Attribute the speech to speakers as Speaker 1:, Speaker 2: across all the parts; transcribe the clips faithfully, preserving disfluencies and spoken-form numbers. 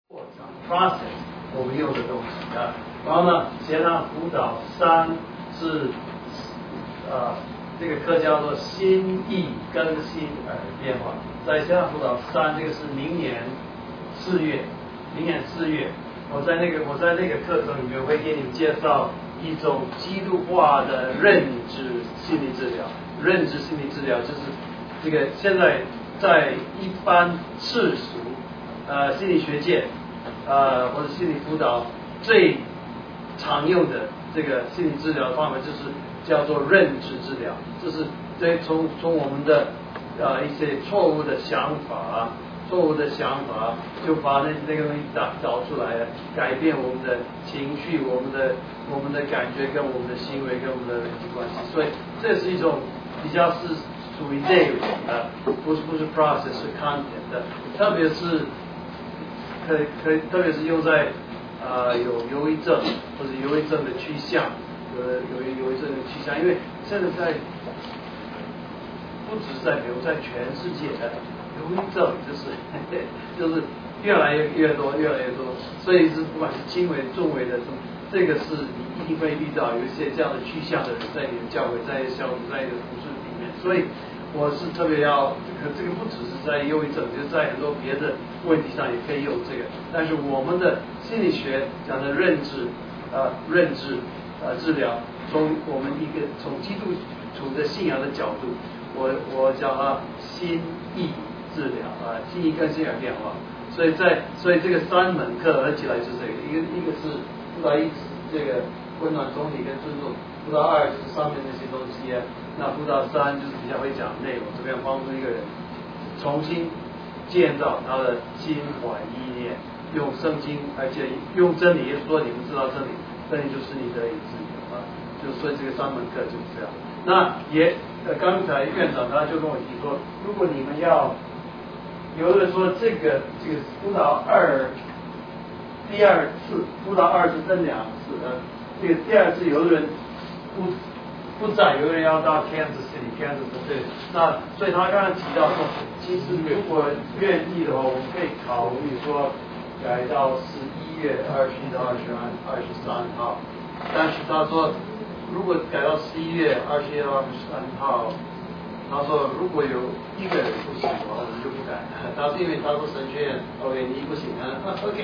Speaker 1: 过程 process 我们用的东西啊。然后呢，协商辅导三是呃这个课叫做心意更新而变化。在协商辅导三，这个是明年四月，明年四月，我在那个我在那个课程里面会给你们介绍一种基督化的认知心理治疗。认知心理治疗就是这个现在在一般世俗呃心理学界呃或者心理辅导最常用的这个心理治疗方法就是叫做认知治疗，就是在从从我们的呃一些错误的想法错误的想法就把那那个东西找找出来，改变我们的情绪，我们的我们的感觉跟我们的行为跟我们的人际关系。所以这是一种比较是属于内容的，不是不是 process 是 content 的，特别是可以可以特别是用在呃有忧郁症或者忧郁症的趋向，有有忧郁症的趋向，因为现在在不只是在美国，在全世界的忧郁症就是就是越来越越多越来越多，所以是不管是轻微重微的，这个是你一定会遇到有一些这样的趋向的人在你的教会，在小组，在你的服饰里面，所以我是特别要这个这个不只是在忧郁症，就是在很多别的问题上也可以用这个，但是我们的心理学讲的认知呃认知呃治疗，从我们一个从基督徒的信仰的角度，我我叫它心意治疗啊，心意跟心而变化。所以在所以这个三门课合起来就是这个，一个一个是辅导一这个温暖、同理跟尊重，辅导二就是上面那些东西啊，那辅导三就是比较会讲内容，怎么样帮助一个人重新建造他的心怀意念，用圣经，而且用真理，也就是说你们知道真理，真理就是你得以自由啊，就所以这个三门课就是这样。那也呃刚才院长他就跟我提说，如果你们要有的人说这个这个辅导二第二次辅导二是分两次的，这个第二次有的人不不在，有的人要到 Kansas City，Kansas 对，那所以他刚才提到说，其实如果愿意的话，我们可以考虑说改到十一月二十一到二十二、二十三号，但是他说如果改到十一月二十一到二十三号。他说如果有一个人不行的话，我们就不改。他是因为他说神学院 OK 你不行啊 OK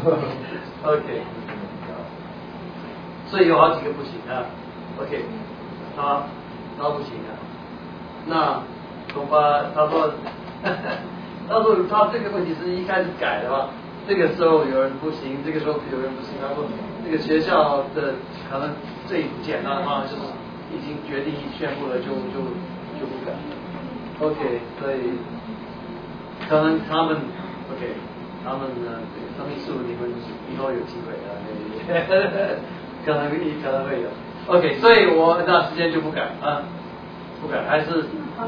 Speaker 1: OK 所以有好几个不行啊 OK 他他不行啊，那恐怕他说他说他这个问题是一开始改的话，这个时候有人不行，这个时候有人不行，他说这个学校的可能最简单的方法就是已经决定宣布了就就就不改 OK 所以可能他们 OK 他们呢生命树你们以后有机会啊可能可能会有 OK 所以我那时间就不改啊不改还是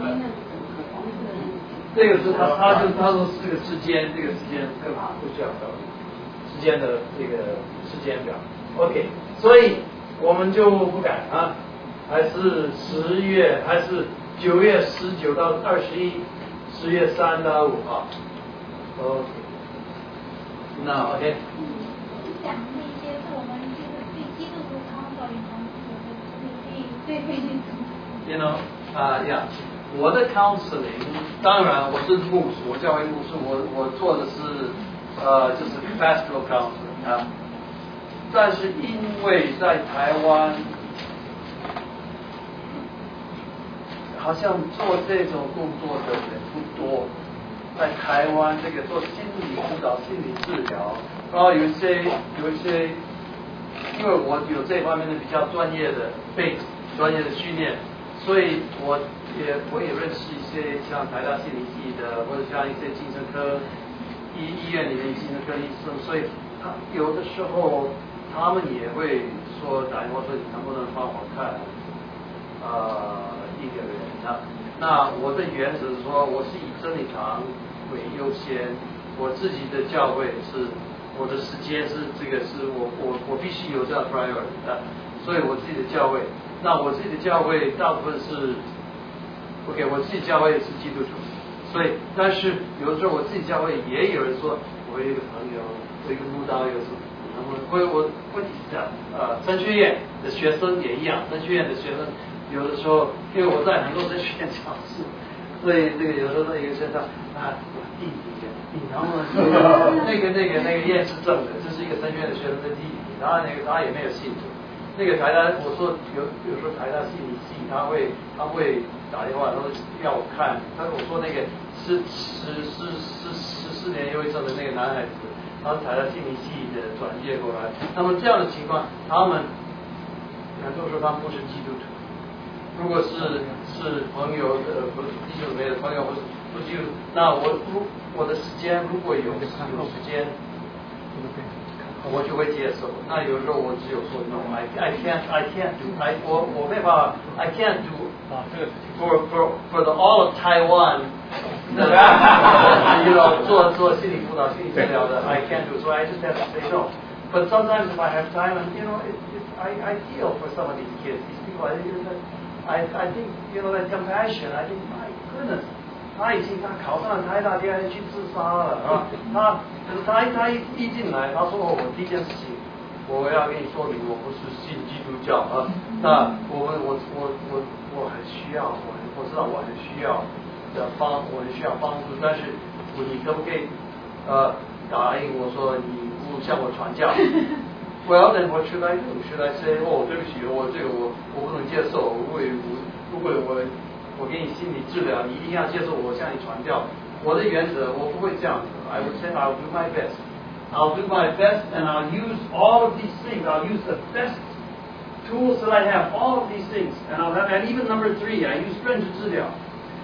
Speaker 1: 这个是他他就他说这个时间这个时间更不需要考虑时间的这个时间表 OK 所以我们就不改啊，还是十月还是九月十九到二十一，十月三到五号。OK， 那 OK。
Speaker 2: 讲那些是我们就是对基督徒康导与同事对对对对。
Speaker 1: You know 啊、uh, 呀、yeah, 我的 counseling 当然我是牧师，我教会牧师，我我做的是呃就是 pastoral counseling 啊，但是因为在台湾。好像做这种工作的人不多，在台湾这个做心理辅导、心理治疗，然后有一些有一些，因为我有这方面的比较专业的背景、专业的训练，所以我也我也认识一些像台大心理系的，或者像一些精神科医医院里面精神科医生，所以他有的时候他们也会说打电话说你能不能帮我看呃一个人啊，那我的原则是说，我是以真理堂为优先，我自己的教会是我的时间是这个是我我我必须有这样 priority 的，所以我自己的教会，那我自己的教会大部分是 OK， 我自己教会是基督徒，所以但是有的时候我自己教会也有人说， 我有一个朋友，我一个慕道友是，那么我我问题是这样，呃，神学院的学生也一样，神学院的学生有的时候，因为我在很多神学院讲师，所以这个有时候一个学生啊，我弟弟，然后呢，那个那个那个验是正的，这是一个神学院的学生的弟弟，然后那个他也没有信主。那个台大，我说有有时候台大心理系，他会他会打电话，他说要我看，他我说那个十十十十十四年忧郁症的那个男孩子，他是台大心理系的转业过来，那么这样的情况，他们很多时候他们不是基督徒，如果是是朋友的不是弟兄姊妹的朋友，不是不是基督徒，那我如我的时间如果有有时间。我就会接受。那有时候我只有说 no, I I can't I can't do I 我我没办法 I can't do for for for the all of Taiwan you know 做做心理辅导、心理治疗的 I can't do, so I just have to say no. But sometimes if I have time, and you know, it, it, I I feel for some of these kids, these people. I I I think you know that compassion. I think my goodness.他已经他考上了台大，第二天去自杀了啊！他可是他他一一进来，他说我第一件事情，我要跟你说明，我不是信基督教啊。那我们我我我我很需要，我很我知道我很需要的帮，我很需要帮助，但是你可不可以呃答应我说你不向我传教？Well then what should I do? Should I say 哦对不起，我这个我我不能接受，如果我如果我。我给你心理治疗，你一定要接受我向你传教。我的原则，我不会这样子。I would say I'll do my best. I'll do my best, and I'll use all of these things. I'll use the best tools that I have. All of these things, and I'll have. And even number three, I use 认知治疗.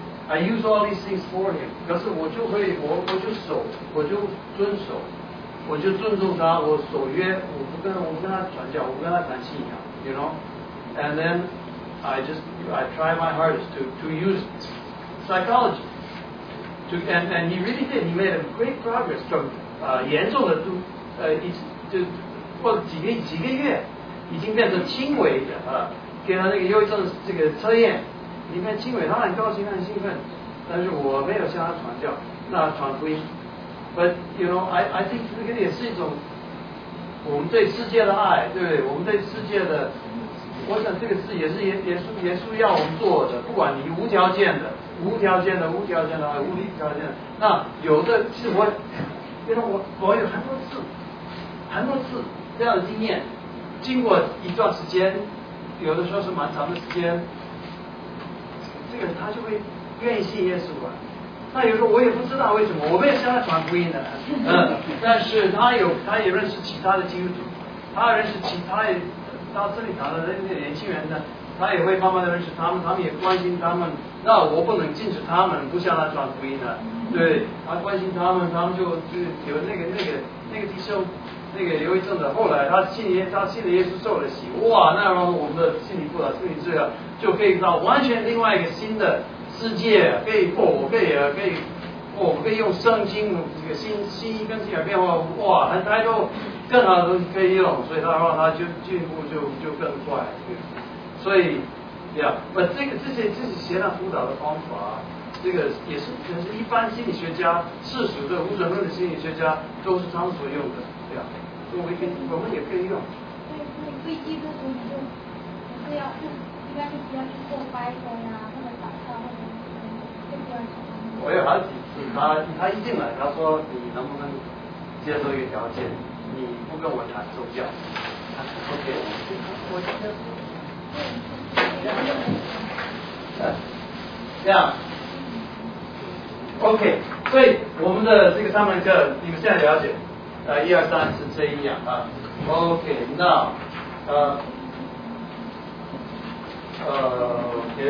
Speaker 1: I use all these things for him. 可是我就会，我我就守，我就遵守，我就尊重他，我守约，我不跟我不跟他传教，我不跟他谈信仰 ，you know. And then.I just I try my hardest to to use psychology to and and he really did. He made a great progress from 呃严重的都呃一就过几个几个月已经变成轻微的啊，给他那个忧郁症这个测验，里面轻微，他很高兴很兴奋，但是我没有向他传教，那传福音。But you know I I think 这个也是一种我们对世界的爱，对不对？我们对世界的。我想这个事也是耶耶稣耶稣要我们做的，不管你无条件的、无条件的、无条件的、无条件的。那有的是我，因为我我有很多次、很多次这样的经验，经过一段时间，有的时候是蛮长的时间，这个人他就会愿意信耶稣了。那有时候我也不知道为什么，我没有向他传福音的，嗯，但是他有，他也认识其他的基督徒，他认识其他的。到这里谈的那些年轻人呢，他也会慢慢的认识他们，他们也关心他们。那我不能禁止他们不向他传福音的，对，他关心他们，他们就就有那个那个那个弟兄，那个忧郁症的，后来他信耶，他信了耶稣受了洗，哇，那然后我们的心理辅导、心理治疗就可以到完全另外一个新的世界，可以哦，我可以可以哦，我可以用圣经这个新新一跟新的变化，哇，很太多。更好的东西可以用，所以他让他就进步就就更快。所以，呀，那这个这些这些协调辅导的方法，这个也是也是一般心理学家、世俗的无神论的心理学家都是常所用的，对吧？所以我们可以我们也可以用。
Speaker 2: 所以所以对基督徒你就你是要是一般是要去做拜佛呀，或者祷告，或者更不要去。
Speaker 1: 我有好几次，他他一进来，他说你能不能接受一个条件？你不跟我谈宗教 ，OK， 我接受。这样 ，OK， 所以我们的这个三门课，你们现在了解，呃，一二三是这一样啊 ，OK， 那呃呃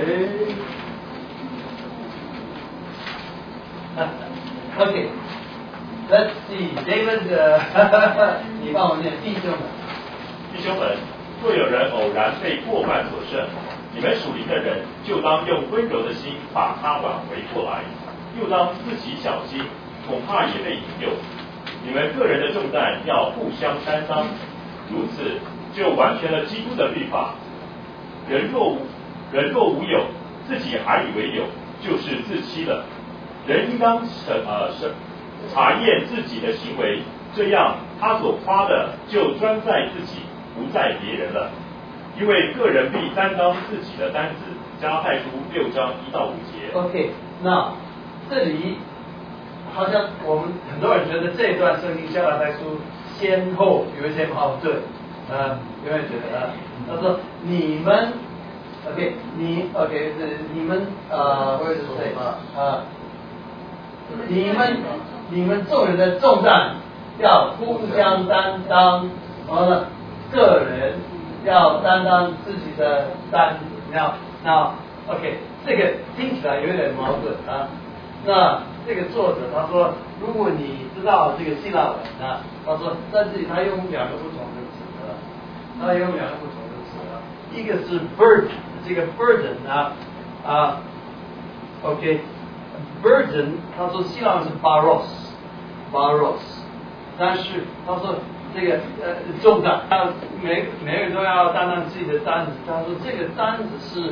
Speaker 1: ，OK，OK。Let's see, David， 呃，你帮我念弟兄们。
Speaker 3: 弟兄们，若有人偶然被过犯所胜，你们属灵的人就当用温柔的心把他挽回过来，又当自己小心，恐怕也被引诱。你们个人的重担要互相担当，如此就完全了基督的律法。人若无人若无有，自己还以为有，就是自欺了。人应当审呃审。 查验自己的行为，这样他所夸的就专在自己，不在别人了。因为个人必担当自己的担子。加太书六章一到五节。
Speaker 1: OK， 那这里好像我们很多人觉得这一段圣经加拉太书先后有一些矛盾，呃，有人觉得啊，他说你们 OK， 你 OK 是你们呃，或者是谁啊？你们你们众人的重担要互相担当，然后呢，个人要担当自己的担子，要。那 OK， 这个听起来有点矛盾啊。那这个作者他说，如果你知道这个希腊文啊，他说在这里他用两个不同的词啊，他用两个不同的词啊，一个是 burden， 这个 burden 啊啊 ，OK，burden， 他说希腊文是 baros，baros， 但是他说。这个呃重担，要每每个人都要担当自己的担子。他说这个担子是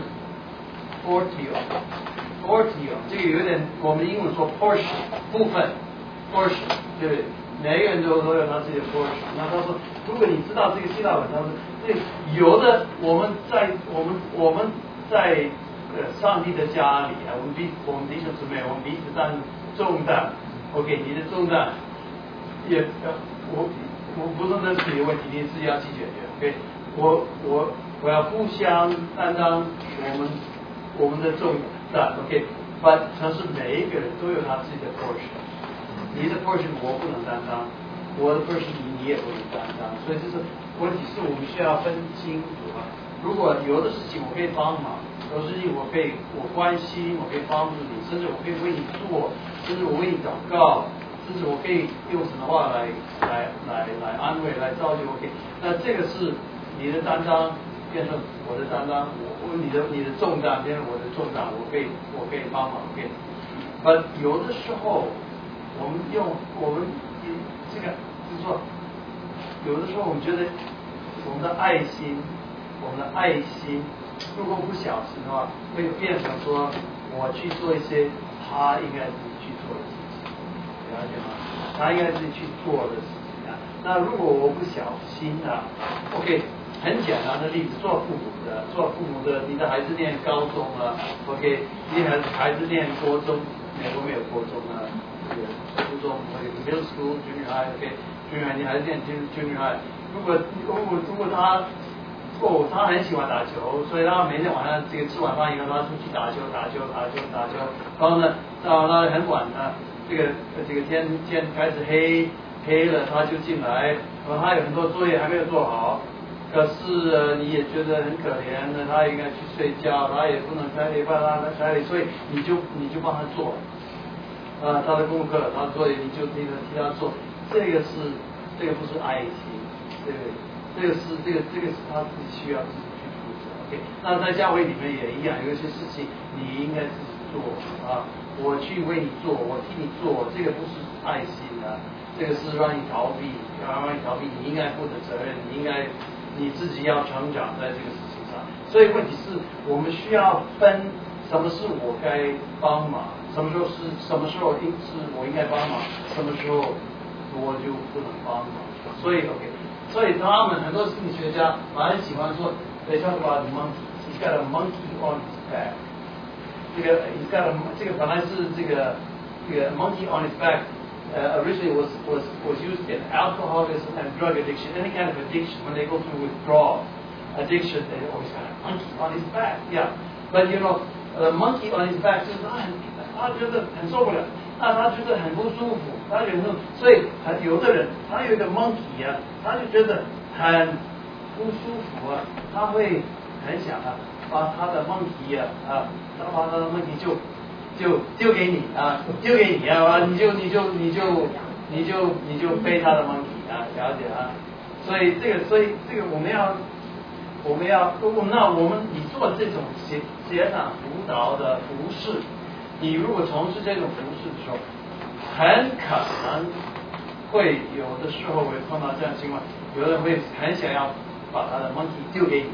Speaker 1: portio，portio， 这个有点我们英文说 portion 部分 portion， 对不对？每个人都都有他自己的 portion。那他说，如果你知道这个希腊文，他说这有的我们在我们我们在呃上帝的家里啊，我们彼我们弟兄姊妹，我们彼此担重担。OK， 你的重担也呃我。我不是那是你的问题，你自己要去解决。OK， 我我我要互相担当我们我们的重担。OK， 但是每一个人都有他自己的 portion， 你的 portion 我不能担当，我的 portion 你你也不能担当，所以这是问题是我们需要分清楚啊。如果有的事情我可以帮忙，有的事情我可以我关心，我可以帮助你，甚至我可以为你做，甚至我为你祷告。甚至我可以用什么话来来来来安慰来造就 OK， 那这个是你的担当变成我的担当，我我你的你的重担变成我的重担，我可以我可以帮忙 OK。呃，有的时候我们用我们这个就是说，有的时候我们觉得我们的爱心，我们的爱心如果不小心的话，会变成说我去做一些他应该自己去做的事。了解吗？他应该是去做的事情啊。那如果我不小心啊 ，OK， 很简单的例子，做父母的，做父母的，你的孩子念高中了 ，OK， 你的孩子念国中，美国没有国中啊，这个初中或者 middle school junior high，OK，junior high， 你孩子念 junior high， 如果如果如果他哦，他很喜欢打球，所以他每天晚上这个吃晚饭以后，他出去打球，打球，打球，打球，然后呢，到他很晚呢。这个这个天天开始黑黑了，他就进来，然后他有很多作业还没有做好，可是、呃、你也觉得很可怜的，他应该去睡觉，他也不能开理办他开理，所以你就你就帮他做，啊、呃，他的功课，他的作业你就你替他做，这个是这个不是爱心，对不对？这个是这个这个是他自己需要自己去负责 ，OK。那在教会里面也一样，有一些事情你应该自己做啊。我去为你做，我替你做，这个不是爱心啊，这个是让你逃避，让你逃避你应该负的责任，你应该你自己要成长在这个事情上。所以问题是我们需要分什么是我该帮忙，什么时候是什么时候应是我应该帮忙，什么时候我就不能帮忙。所以 OK， 所以他们很多心理学家蛮喜欢说 ，they talk about monkey， he's got a monkey on his back。这个 he's got a 这个本来是这个这个 monkey on his back、uh, originally was was was used in alcoholism and drug addiction, any kind of addiction. When they go through withdrawal addiction, they always got a monkey on his back. Yeah, but you know, the monkey on his back 就是他很他觉得很受不了，那他觉得很不舒服，他觉得所以有的人他有一个 monkey 啊，他就觉得很不舒服啊，他会很想啊。把他的monkey啊啊，他把他的monkey就就丢给你啊，丢给你啊，你就你就你就你就你就背他的monkey啊，了解啊？所以这个，所以这个我们要我们要，那我们你做这种学学长辅导的服饰，你如果从事这种服饰的时候，很可能会有的时候会碰到这样的情况，有人会很想要把他的monkey丢给你。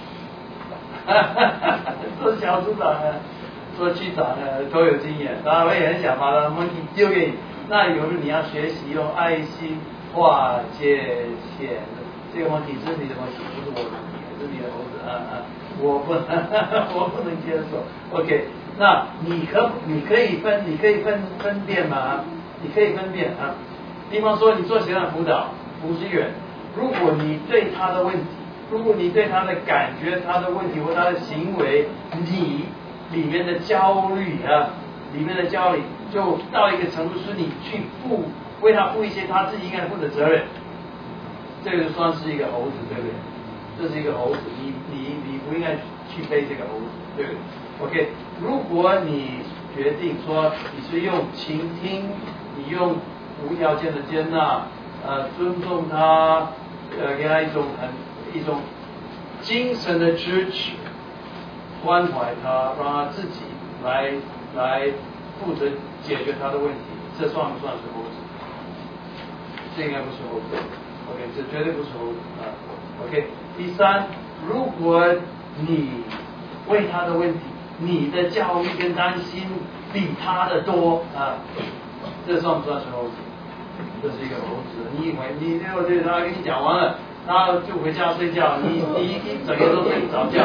Speaker 1: 做小组长啊，做区长啊，都有经验，他会很想把他的monkey丢给你， 那有时你要学习用爱心化界限，这个问题是你的问题，不是我的问题，是你的猴子啊啊，我不我不能接受。OK， 那你可你可以分你可以分分辨吗？你可以分辨啊。比方说你做情感辅导五十元，如果你对他的问题，如果你对他的感觉、他的问题或他的行为，你里面的焦虑啊，里面的焦虑就到一个程度，是你去负为他负一些他自己应该负的责任，这个算是一个猴子，对不对？这是一个猴子，你你你不应该去背这个猴子，对不对 ？OK， 如果你决定说你是用倾听，你用无条件的接纳，呃，尊重他，呃，给他一种很一种精神的支持，关怀他，让他自己来来负责解决他的问题，这算不算是猴子？这应该不是猴子 ，OK， 这绝对不是猴子啊 ，OK。第三，如果你为他的问题，你的焦虑跟担心比他的多啊，这算不算是猴子？这是一个猴子。你以为你对对他跟你讲完了，他就回家睡觉，你你一整夜都睡不着觉，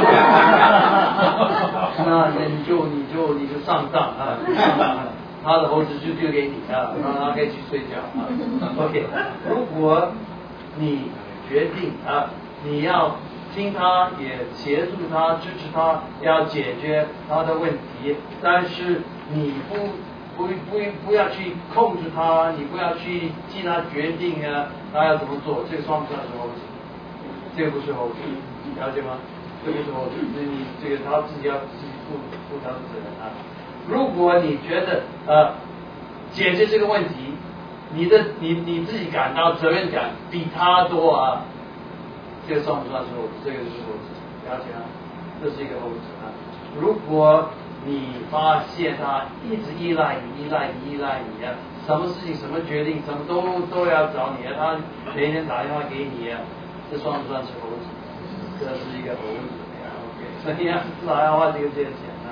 Speaker 1: 那你就你就你就上当啊！他的猴子就丢给你啊，让他可以去睡觉啊。OK， 如果你决定啊，你要听他，也协助他、支持他，要解决他的问题，但是你不不不不要去控制他，你不要去替他决定啊，他要怎么做，这个算不算是猴子？这个不是猴子，了解吗？这个不是猴子，你这个他自己要自己负负他的责任啊。如果你觉得呃解决这个问题，你的你你自己感到责任感比他多啊，这个算不算是猴子？这个是猴子，了解吗？这是一个猴子啊。如果你发现他一直依赖你、依赖你、依赖你啊，什么事情、什么决定、什么都都要找你啊，他每天打电话给你啊，这算不算是猴子？这是一个猴子啊 ，OK， 所以要至少要花这个界限啊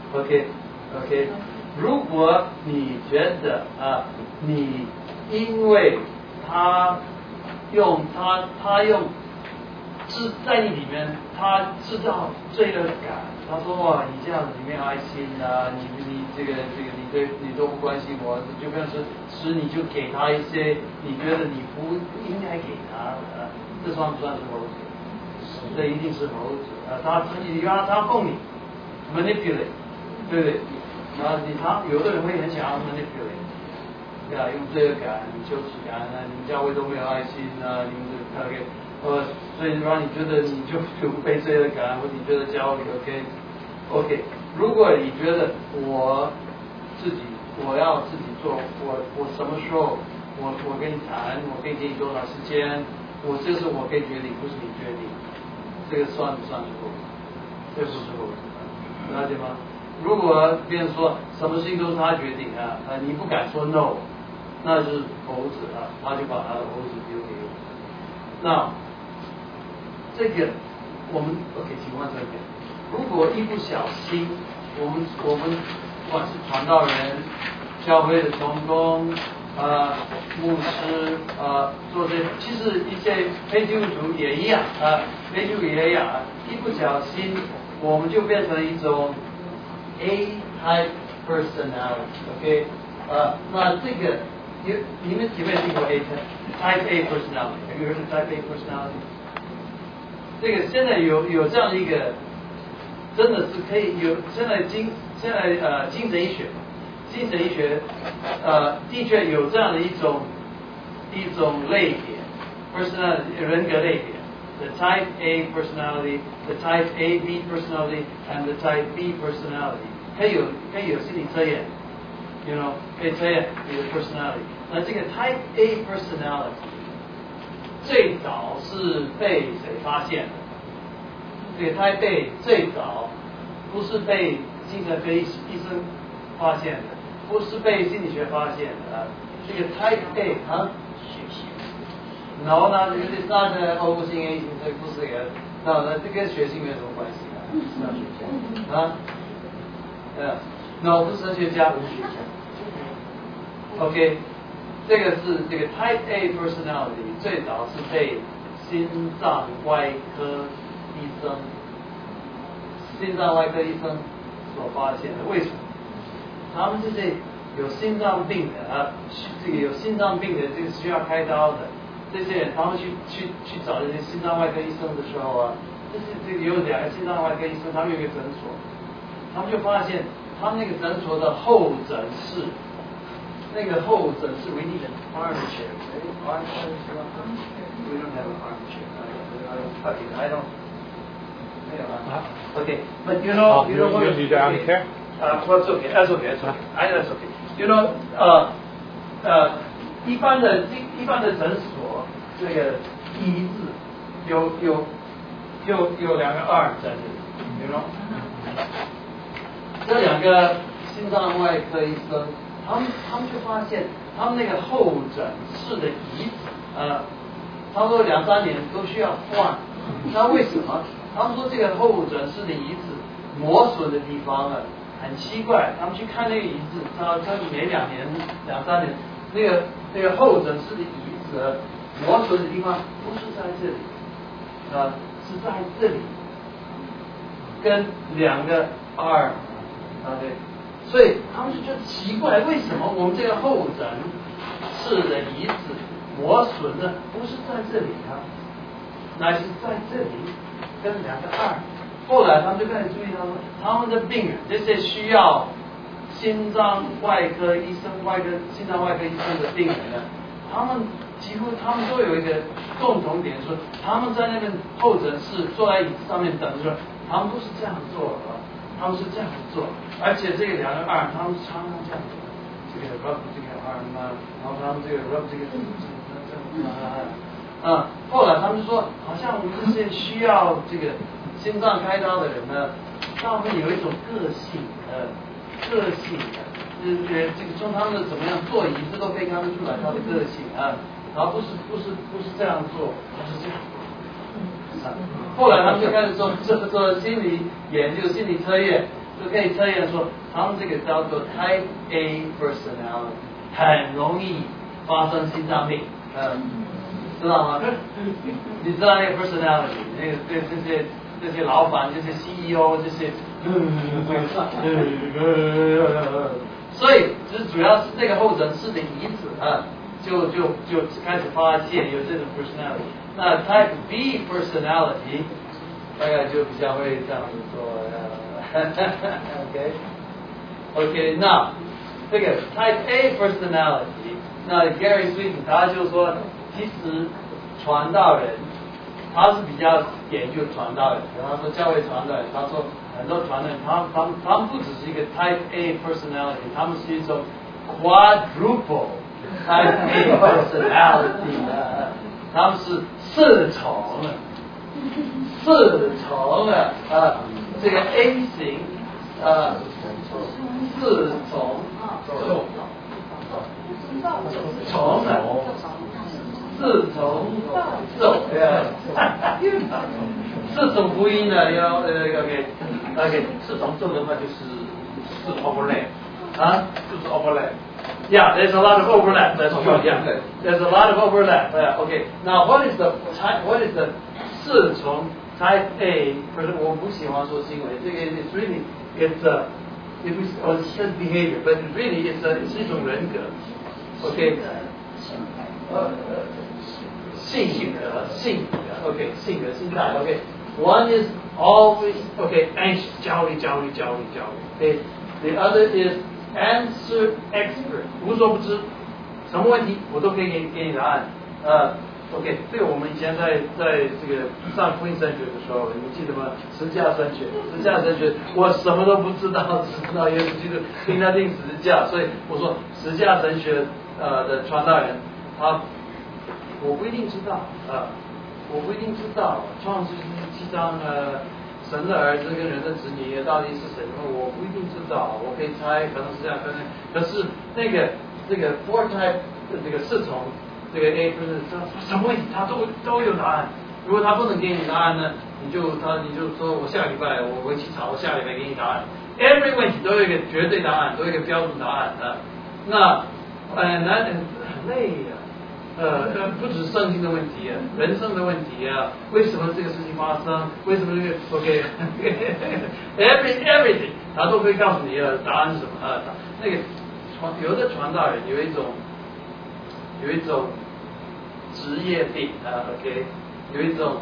Speaker 1: ，OK。OK， 如果你觉得啊，你因为他用他他用知在你里面，他知道罪恶感，他说哇，你这样子你没有爱心啊，你你这个这个你对你都不关心我，就表示是你就给他一些你觉得你不应该给他的，这算不算是猴子？这一定是猴子啊！他你让他供你 manipulate， 对不对？然后你他有的人会很想要 manipulate， 对啊，用罪恶感、羞耻感啊，你们教会都没有爱心啊，你们这 OK， 呃，所以让你觉得你就就被罪恶感，或者你觉得焦虑 OK OK， 如果你觉得我自己我要自己做，我我什么时候我我跟你谈，我可以给你多少时间，我这是我可以决定，不是你决定，这个算不算是猴子？这不是猴子，了解吗？如果别人说什么事情都是他决定啊，啊你不敢说 no， 那是猴子啊，他就把他的猴子丢给我。那这个我们 OK， 请问这边，如果一不小心，我们我们不管是传道人、教会的同工、呃牧师呃做这，其实一些非基督徒也一样啊，非基督徒也一样啊，一不小心我们就变成一种A-type personality，OK， 呃，那这个你你们有没有听过 A-type A personality？ 有没有 type A personality？ 这个现在有有这样的一个，真的是可以有现在精现在呃精神医学，精神医学呃的确有这样的一种一种类别 personality 人格类别。The type A personality, the type A B personality, and the type B personality. 可以有可以有心理测验 ，you know， 可以测验你的 personality。那这个 type A personality 最早是被谁发现的？这个 type A 最早不是被精神科医生发现的，不是被心理学发现的啊。这个 type A 啊。然后呢，这个大的 O 型 A 型这不是也，那那这跟学性没有什么关系啊？是要学家啊，呃，那我不是哲学家，不是学家。OK， 这个是这个 Type A personality 最早是被心脏外科医生、心脏外科医生所发现的。为什么？他们这些有心脏病的啊，这个有心脏病的，这个需要开刀的这些人，他们去去去找这些心脏外科医生的时候啊，这是这个有两个心脏外科医生，他们有一个诊所，他们就发现他们那个诊所的候诊室。那个候诊室 we need an armchair. Armchair is not we don't have an armchair. I don't, I don't. Okay, but you know, you know what?
Speaker 4: You need the armchair?
Speaker 1: Uh, well, it's okay. That's okay. That's okay. I that's okay. You know, 呃呃，一般的一一般的诊所，这个医治有有有有两个 arm 在这里 ，you know， 这两个心脏外科医生。他们他们就发现，他们那个候诊室的椅子，呃，差不多两三年都需要换。那为什么？他们说这个候诊室的椅子磨损的地方呢，很奇怪。他们去看那个椅子，他他每两年、两三年，那个那个候诊室的椅子磨损的地方不是在这里，呃，是在这里，跟两个 arm， 啊对。所以他们就觉得奇怪，为什么我们这个候诊室的椅子磨损呢？不是在这里啊，乃是在这里跟两个二。后来他们就开始注意到说，他们的病人，这些需要心脏外科医生、外科心脏外科医生的病人呢，他们几乎他们都有一个共同点，说他们在那边候诊室坐在椅子上面等的时候，他们都是这样做的。他们是这样做，而且这个两个 arm， 他们是常常这样做，这个 rub 这个 arm 啊，然后他们这个 rub 这个这个这个啊，啊，后来他们就说，好像我们这些需要这个心脏开刀的人呢，他们有一种个性，呃，个性的，呃，这个从他们的怎么样坐椅子都可以看得出来他的个性啊，然后不是不是不是这样做，他是这样。后来他们就开始做做做心理研究、心理测验，就可以测验说，他们这个叫做 Type A personality， 很容易发生心脏病，嗯，知道吗？你知道那个 personality， 那个对这些这些老板、这些 C E O 这些，所以就是主要是这个候诊室的椅子啊，就就就开始发现有这种 personality。那 Type B personality 大概就比较会这样子做，OK OK， 那这个 Type A personality， 那 Gary Sweeten 他就说，其实传道人他是比较研究传道人，他说教会传道人，他说很多传道人，他他们他们不只是一个 Type A personality， 他们是一种 quadruple Type A personality 啊，他们是四重了，四重了啊！这个 A 型啊，四重重了，四重奏呀，四种福音呢要呃 OK OK， 四重奏的话就是四 overlap 啊，就是 overlap。Yeah, there's a lot of overlap. That's true. Yeah, there's a lot of overlap. Yeah, okay. Now, what is the type? What is the 四重 type A? 可是我不喜欢说行为，这个 it's really it's a it was or it says behavior, but really it's a 是一种人格。Okay. 呃性格性格 OK 性格心态 OK. One is always okay anxious 焦虑焦虑焦虑焦虑 Okay. The other is answer expert 无所不知，什么问题我都可以给给你答案。呃 ，OK， 这个我们以前在在这个上福音神学的时候，你们记得吗？十架神学，十架神学，我什么都不知道，只知道耶稣基督钉他钉十字架，所以我说十架神学呃的传道人，他我不一定知道啊、呃，我不一定知道创世纪七章呃。神的儿子跟人的子女到底是谁？我不一定知道，我可以猜，可能是这样，可能。可是那个这个 four type 这个四重这个 A 就是什么问题他都都有答案。如果他不能给你答案呢，你就他你就说我下礼拜我回去查，我下礼拜给你答案。Every 问题都有一个绝对答案，都有一个标准答案啊。那很难很累呀、啊，呃呃，不只是圣经的问题啊，人生的问题啊，为什么这个事情发生？为什么这个 OK？every everything， 他都可以告诉你啊，答案是什么啊？那个传有的传道人有一种有一种职业病啊 ，OK， 有一种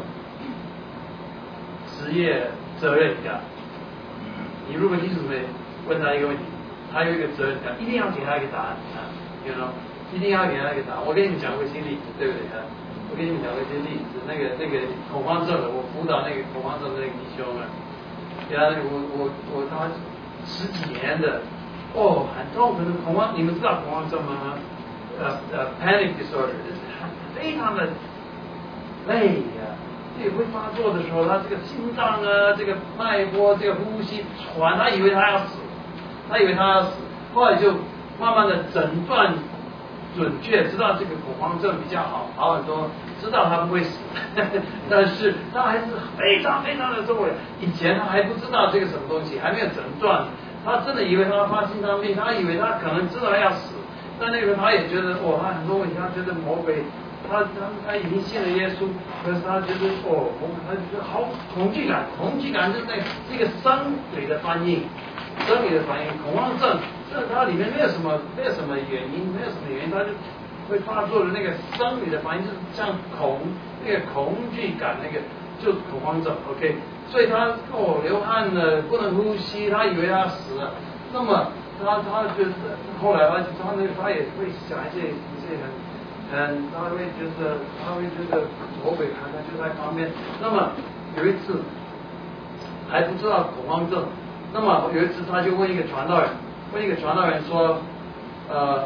Speaker 1: 职业责任感。你如果你准备问他一个问题，他有一个责任感，一定要给他一个答案啊 ，you know， 一定要给他一个答案。我跟你们讲过一些例子，对不对啊？我跟你们讲过一些例子，那个那个恐慌症的，我辅导那个恐慌症的那个弟兄啊，然后我我我他十几年的，哦，很痛苦的恐慌，你们知道恐慌症吗？呃呃 ，panic disorder， 非常的累呀、啊。这个会发作的时候，他这个心脏啊，这个脉搏，这个呼吸喘，他以为他要死，他以为他要死，后来就慢慢的诊断准确，知道这个恐慌症比较好，好很多，知道他不会死，但是他还是非常非常的重要。以前他还不知道这个什么东西，还没有诊断，他真的以为他发心脏病，他以为他可能知道要死，但那个时候他也觉得，哦，他很多问题，他觉得魔鬼。他他他已经信了耶稣，可是他觉得哦，他觉得好恐惧感，恐惧感就是那这个生理的反应，生理的反应，恐慌症，这它里面没有什么没有什么原因，没有什么原因，它就会发作的那个生理的反应，就是像恐那个恐惧感，那个就是恐慌症 ，OK， 所以他哦流汗了，不能呼吸，他以为他死了，那么他他就是后来他他那个他也会想一些一些很。嗯，他会觉得，他会觉得魔鬼看他就在旁边。那么有一次还不知道恐慌症，那么有一次他就问一个传道人，问一个传道人说，呃，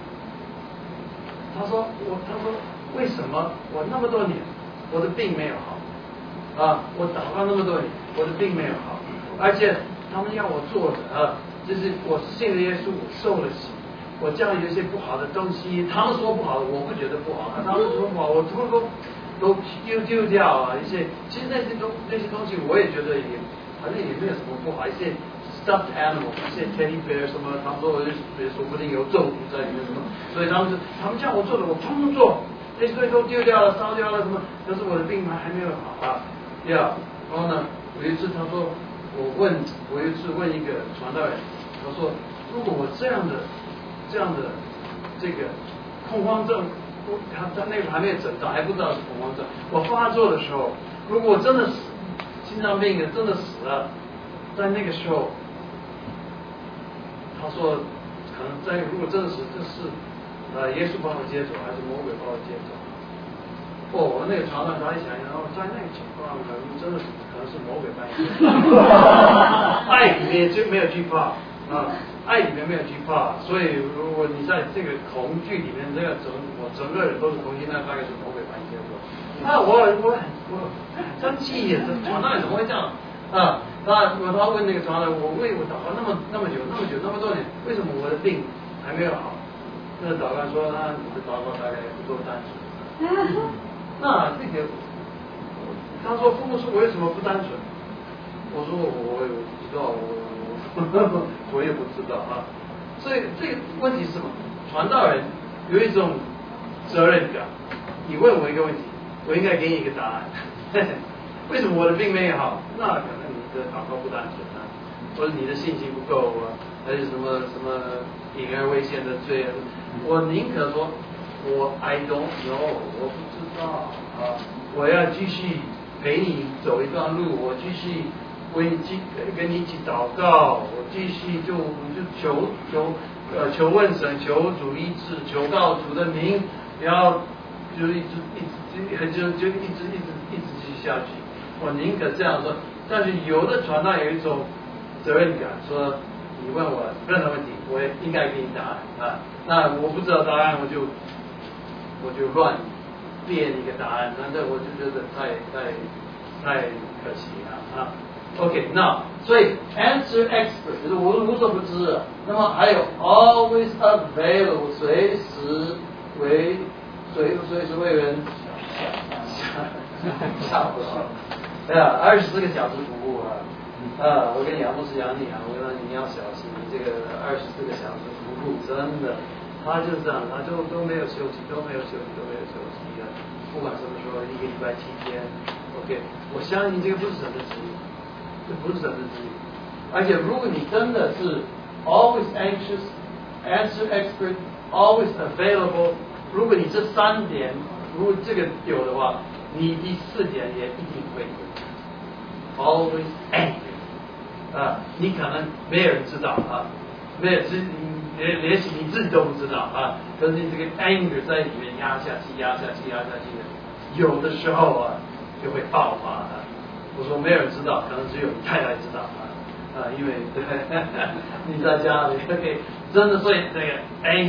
Speaker 1: 他说我，他说为什么我那么多年我的病没有好啊？我祷告那么多年，我的病没有好，而且他们要我做的啊，就是我信了耶稣，我受了洗。我这样有一些不好的东西，他们说不好，我不觉得不好，他们说不好，我通通都丢丢掉啊！一些其实那些东那些东西，我也觉得也反正也没有什么不好，一些 stuffed animal， 一些 teddy bear 什么，他们说也说不定有咒诅在里面什么，所以他们就他们叫我做的，我通通做，那些都丢掉了，烧掉了什么，但是我的病还没有好啊，呀，然后呢，有一次他说，我问，我有一次问一个传道人，他说，如果我这样的。这样的这个恐慌症，他他那个还没有诊断，还不知道是恐慌症。我发作的时候，如果我真的死，心脏病的真的死了，在那个时候，他说可能在如果真的死，这是呃耶稣把我接走，还是魔鬼把我接走？哦，我那个传道他一想，然后在那个情况，可能真的是可能是魔鬼把你接走。爱里面就没有惧怕啊。爱里面没有惧怕，所以如果你在这个恐惧里面，这个整我整个人都是恐惧，那大概是魔鬼把你接走。那我我我很生气，这传道人怎么会这样啊？他我他问那个传道人，我为我祷告那么那么久那么久那么多年，为什么我的病还没有好？那祷告说，那你的祷告大概不够单纯。那这个他说父母说我为什么不单纯？我说我我不知道我。我也不知道啊，所以这个问题是什么？传道人有一种责任感。你问我一个问题，我应该给你一个答案。为什么我的病没有好？那可能你的祷告不单纯啊，或者你的信心不够啊，还是什么什么隐而未现的罪啊？我宁可说，我 I don't know， 我不知道啊，我要继续陪你走一段路，我继续。为你跟你一起祷告，我继续就就求求呃求问神，求主医治，求告主的名，然后就一直一直就就一直一直一直继续下去。我宁可这样说，但是有的传道有一种责任感，说你问我任何问题，我也应该给你答案啊。那我不知道答案，我就我就乱编一个答案，那这我就觉得太太太可惜了啊。OK， 那所以 answer expert 就是无无所不知，那么还有 always available 随时为随随时为人差不多，对啊，二十四个小时服务啊，啊，我跟你讲不是讲你啊，我说你要小心，这个二十四个小时服务真的他就是这样，他就都没有休息，都没有休息，都没有休息的，不管什么时候，一个礼拜七天 ，OK， 我相信这个不是神的旨意，这不是神的旨意。而且如果你真的是 always anxious, answer expert, always available， 如果你这三点如果这个有的话，你第四点也一定会有 ，always angry， 啊，你可能没有人知道啊，没有知连连许你自己都不知道啊，可是你这个 anger 在里面压下去、压下去、压下去的，有的时候啊就会爆发的。我说没有人知道，可能只有你太太知道啊。啊，因为对你在家里 ，OK， 真的所以这个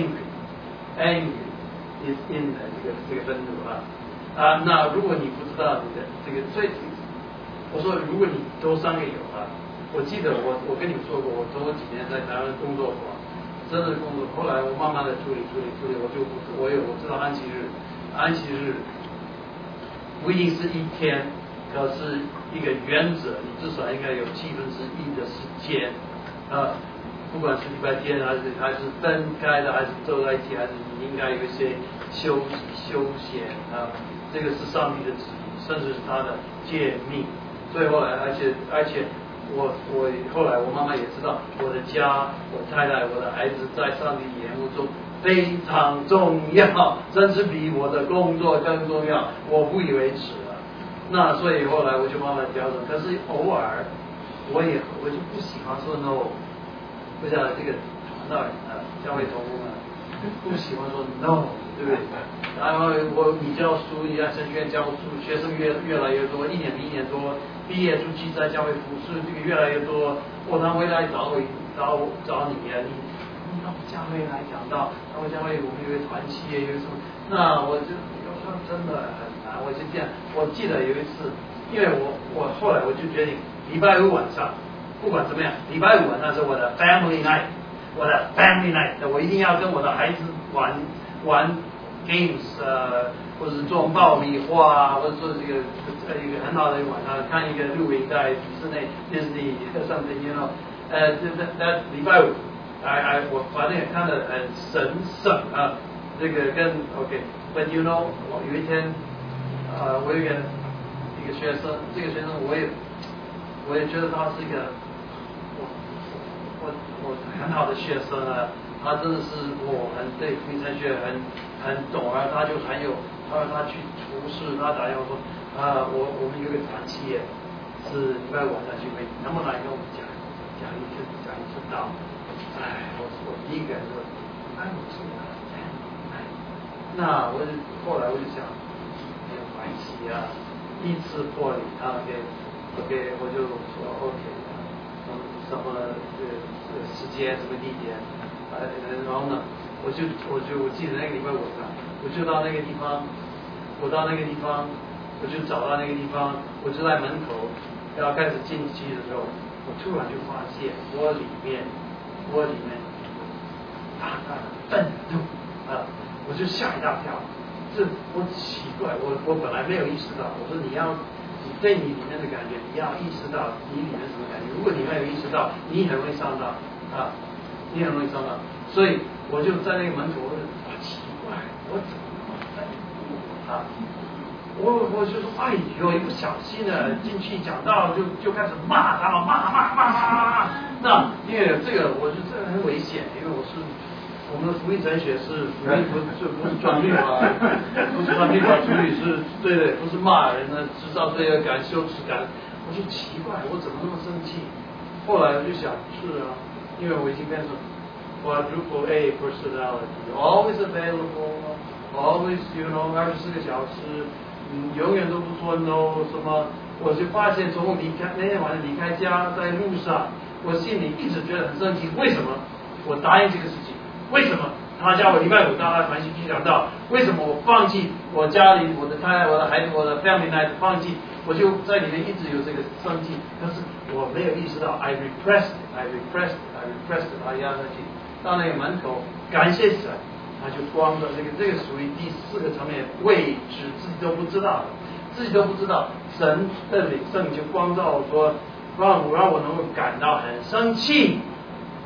Speaker 1: angry，angry is in 的这个这个愤怒啊啊，那如果你不知道你的这个最，我说如果你都三个有啊，我记得我我跟你们说过，我头几年在台湾工作过，真的工作，后来我慢慢的处理处理处理，我就我有我知道安息日，安息日不一定是一天。可是一个原则，你至少应该有七分之一的时间，啊，不管是礼拜天还是还是分开的，还是坐在一起，还是你应该有一些休息休闲啊，这个是上帝的旨意，甚至是他的诫命。所以后来，而且而且我我后来我妈妈也知道，我的家、我太太、我的孩子在上帝眼目中非常重要，甚至比我的工作更重要。我不以为耻。那所以后来我就慢慢调整，可是偶尔我也我就不喜欢说 no， 不晓得这个传道人啊，教会同工啊，不喜欢说 no， 对不对？然后我你教书，你在神学院教书，学生越越来越多，一年比一年多，毕业出去在教会服侍，这个越来越多，我他会来找我找找你啊，你你到教会来讲到，到教会我们有团契，有什么？那我就有时候真的很。我就这样，我记得有一次，因为我我后来我就决定，礼拜五晚上，不管怎么样，礼拜五晚上是我的 family night， 我的 family night， 我一定要跟我的孩子玩玩 games， 呃，或者是做爆米花，或者做这个一个很好的一个晚上，看一个录影带，迪士尼 Disney something，you know， 呃，这这那礼拜五，哎哎，我反正也看得很神圣啊，这个跟 OK，but you know， 我有一天。呃，我有一个一个学生，这个学生我也我也觉得他是一个我我我很好的学生啊，他真的是我很对福音神学很很懂啊，他就很有，他说他去厨师，他打电话说啊，我我们有个团契是礼拜五晚上聚会，能不能来跟我们讲讲一次讲一次道？哎，我我第一个人说，哎，我是哎，那我就后来我就想。关系啊，一次破例啊 ，OK OK， 我就说 OK， 什么什么这个这个时间什么地点，呃，然后呢，我就我就我记得那个礼拜五上，我就到那个地方，我到那个地方，我就找到那个地方，我就在门口要开始进去的时候，我突然就发现我里面我里面大大的愤怒啊，我就吓一大跳。这我奇怪，我我本来没有意识到。我说你要，你对你里面的感觉，你要意识到你里面什么感觉。如果你没有意识到，你很容易上当啊，你很容易上当。所以我就在那个门口，我说啊奇怪，我怎么那么愤怒啊？我我就说哎呦，一不小心的进去讲道就就开始骂他了，骂骂骂骂。那因为这个，我觉得这个很危险，因为我是。我们的福音神学是福音，不是不是专律法，不是专律法处理，是对的，不是骂人的，制造罪恶感、羞耻感。我说奇怪，我怎么那么生气？后来我就想，是啊，因为我已经变成 quadruple A personality， always available， always you know 二十四个小时，嗯，永远都不说 no 什么。我就发现从我离开那天晚上离开家，在路上，我心里一直觉得很生气。为什么？我答应这个事情。为什么他叫我礼拜五到他团契去讲道？为什么我放弃我家里我的太太、我的孩子、我的 family life 放弃？我就在里面一直有这个生气，但是我没有意识到 I repressed it, I repressed it, I repressed it， 把它压下去。到那个门口，感谢神，他就光着这个，这个属于第四个层面，未知自己都不知道，自己都不知道，神的灵圣就光照我说，让我让我能够感到很生气。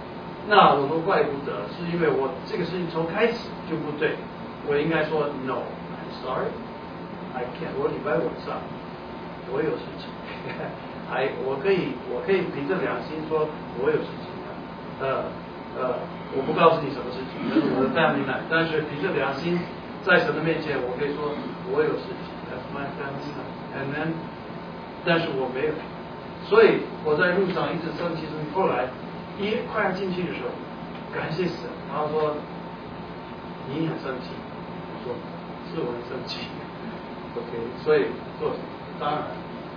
Speaker 1: 那我说怪不得，是因为我这个事情从开始就不对，我应该说 no，I'm sorry，I can't。我礼拜五上我有事情，还我可以我可以凭着良心说我有事情的，呃呃，我不告诉你什么事情，那是我的 family night，但是凭着良心在神的面前，我可以说我有事情 ，that's my family night，and then， 但是我没有，所以我在路上一直生气，生气，后来一快要进去的时候，感谢神，他说你很生气，我说是我很生气 ，OK， 所以做什么？当然，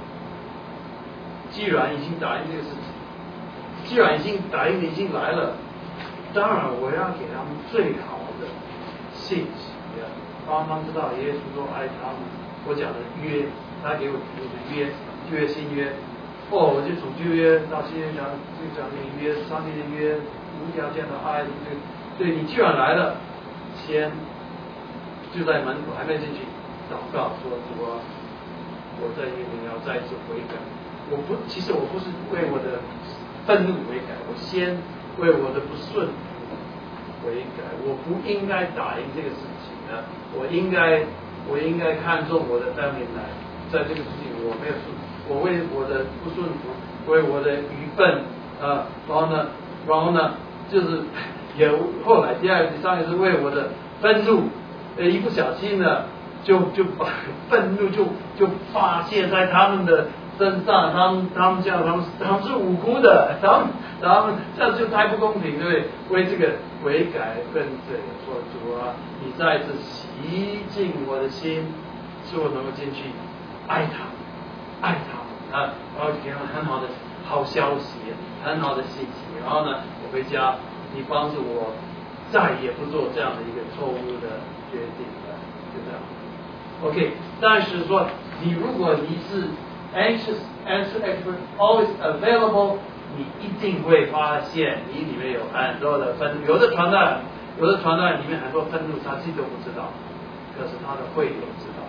Speaker 1: 既然已经答应这个事情，既然已经答应已经来了，当然我要给他们最好的信息，让他们知道耶稣都爱他们。我讲的约，他给我提的约，约新约。哦，我就从旧约到新约讲，就讲那个约，上帝的约，无条件的爱，对，对你既然来了，先就在门口还没进去祷告说主啊。我在这里要再次悔改，我不，其实我不是为我的愤怒悔改，我先为我的不顺悔改。我不应该答应这个事情的，我应该，我应该看重我的 family life， 在这个事情我没有顺，我为我的不顺服，为我的愚笨，呃，然后呢，然后呢，就是也后来第二第三个是为我的愤怒，呃，一不小心呢。就就把愤怒就就发泄在他们的身上，他们他们这样，他们他们是无辜的，他们他们这样就太不公平，对不对？为这个悔改认罪，说主啊，你再次洗净我的心，使我能够进去爱他，爱他啊，然后给他们很好的好消息，很好的信息，然后呢，我回家，你帮助我再也不做这样的一个错误的决定了，就这样。OK， 但是说你如果你是 anxious answer expert always available， 你一定会发现你里面有很多的愤怒，有的传单，有的传单里面很多愤怒，他自己都不知道，可是他的会友知道。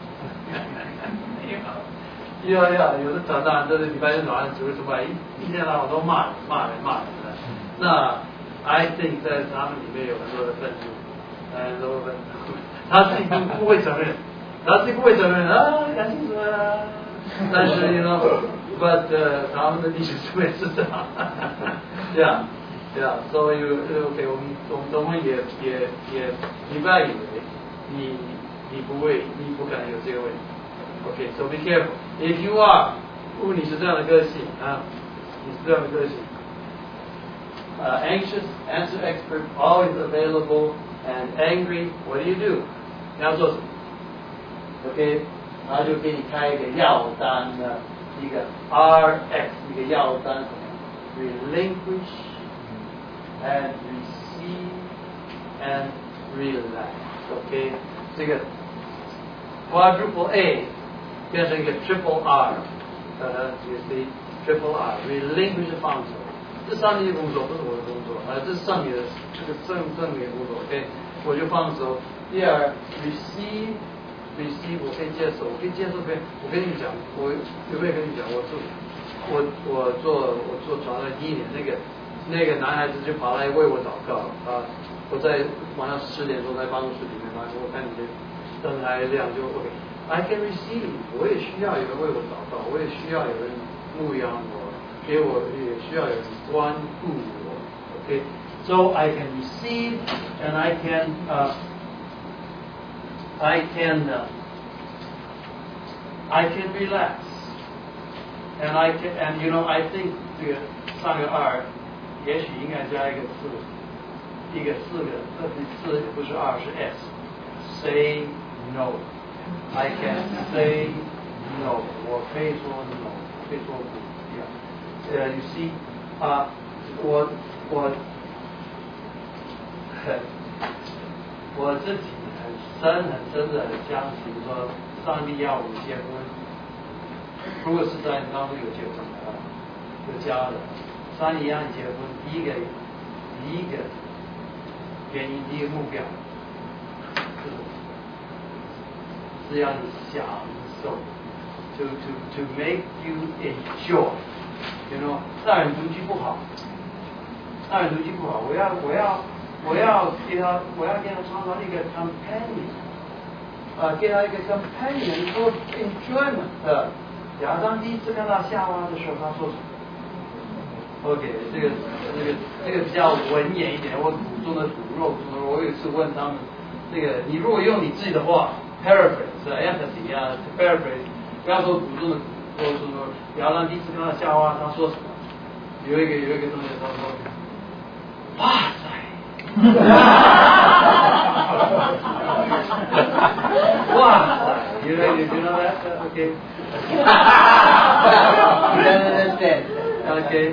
Speaker 1: 要要有的传单，这是礼拜六早上主日崇拜，一一天到晚都骂人骂人骂人的。那 I think 在他们里面有很多的愤怒，很多愤怒，他自己不不会承认。他自己不会承认啊，感谢主啊，但是 you know but 呃，他们的弟兄姊妹知道，对啊，对啊，所以 OK， 我们我们也也也明白以为你你不会，你不可能有这个问题。OK，so be careful. If you are， 如果你是这样的个性啊，你是这样的个性，呃、uh, ，anxious, answer expert, always available, and angry. What do you do？ 你要做什么 ？OK， 然后就给你开一个药单的一个 R X 一个药单 ，relinquish and receive and relax。OK， 这个 quadruple A 变成一个 triple R， 呃，也是 triple R，relinquish 放手，这上帝的工作不是我的工作，呃，这是上帝的这个正正的工作 ，OK， 我就放手。第二 receive。receive 我可以接受，我可以接受可以。我跟你讲，我有没有跟你讲？我做我我做我做传了第一年，那个那个男孩子就跑来为我祷告啊！我在晚上十点钟在办公室里面嘛，我看你的灯还亮，就 OK。I can receive， 我也需要有人为我祷告，我也需要有人牧养我，给我也需要有人关顾我。OK，so I can receive and I can 呃、uh,。I can, uh, I can relax, and I can, and you know, I think 这个上个二，也许应该加一个四，一个四个，这四不是二是 S。Say no, I can say no， 我可以说 no， 可以说不，呃、uh, ，you see， 啊、uh, ，我我，我自己。深很深的相信说，上帝要我们结婚。如果是在当中有结婚的，有家的，上帝让你结婚，第一个，第一个原因，第一个目标，是让你享受 ，to to to make you enjoy，you know， 当然独居不好， 当然读经不好，我要我要我要给他我要给他创造一个 companion， 啊、呃，给他一个 companion for enjoyment 的。亚当第一次看到夏娃的时候，他说什么 ？OK， 这个这个这个比较文言一点，我骨中的骨，肉中的肉。我有一次问他们，这个你如果用你自己的话 paraphrase 是 empathy 啊 paraphrase， 不要说骨中的骨，或者说亚当第一次看到夏娃，他说什么？有一个有一个同学他说，哇塞，哇塞，原来你知道的 ，OK。Okay.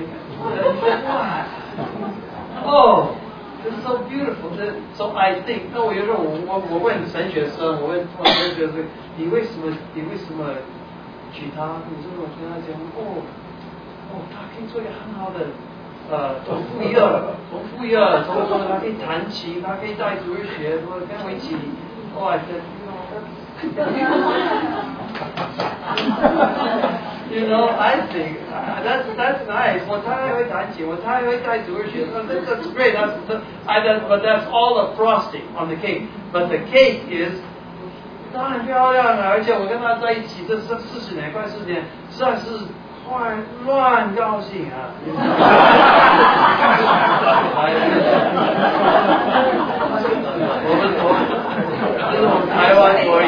Speaker 1: Oh, this is so beautiful. So I think， 那我有时候我我我问神学生，我问我神学生，你为什么你为什么娶她？你说我跟他讲，哦哦，他可以做一个很好的呃从副业，从副业，从从他可以弹琴，他可以带主日学，我跟我一起，哇，这。You know, I think uh, that's that's nice. 我太会弹琴，我太会带主日学， that's, that's great. That's, that's, I, that, but that's all the frosting on the cake. But the cake is 当然漂亮了，而且我跟他在一起这四四十年，快四十年，实在是乱乱高兴啊！我们我。这是我们台湾所以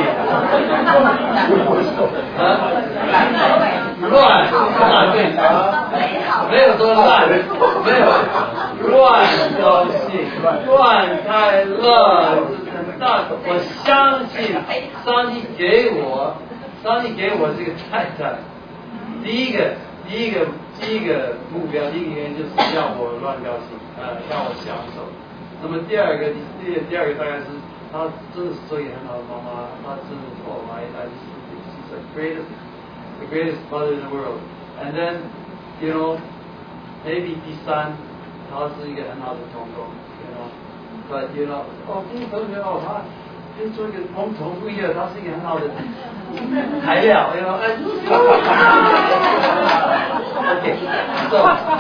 Speaker 1: 啊，乱乱对没有多烂，没有乱高兴，乱快乐。那我相信上帝给我，上帝给我这个太太，第一个第一个第一个目标，第一个原因就是要我乱高兴，呃，让我享受。那么第二个第第二个大概是。她真的是做一个很好的妈妈，她真的哦 I I just she's the greatest the greatest mother in the world. And then you know maybe 第三，她是一个很好的童工 ，you know. But you know 哦，听同学哦，她可以做一个童童不一样，她是一个很好的材料 ，you know. Okay, so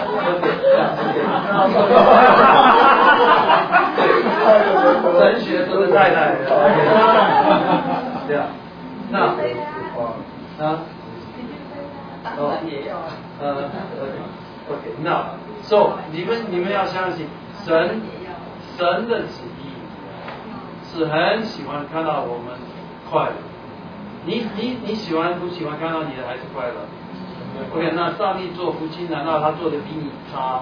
Speaker 1: okay. 神学中的太太，对啊，那啊，哦，也要，呃 ，OK， 那 ，so 你们你们要相信神神的旨意是很喜欢看到我们快乐。你你你喜欢不喜欢看到你的孩子快乐 ？OK， 那上帝做父亲，难道他做的比你差？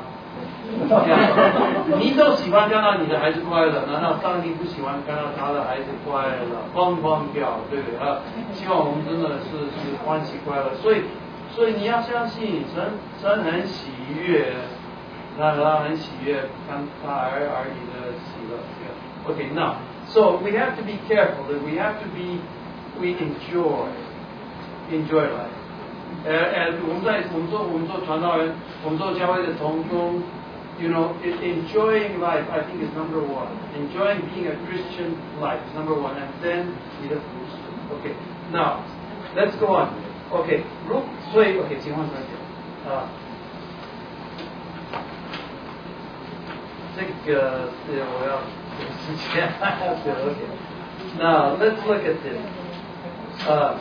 Speaker 1: 你都喜欢看到你的孩子快乐，难道上帝不喜欢看到他的孩子快乐，蹦蹦跳，对不对啊？希望我们真的是是欢喜快乐，所以所以你要相信神神很喜悦，他他很喜悦看他儿儿女的喜乐。Okay, now so we have to be careful that we have to be we enjoy enjoy life. 呃呃，我们在我们做我们做传道人，我们做教会的同工。You know, enjoying life, I think, is number one. Enjoying being a Christian life is number one, and then 你的服侍。Okay, now let's go on. Okay, 如所以 OK， 情况怎么讲啊？这个是我要有时间。OK, now let's look at this. 啊，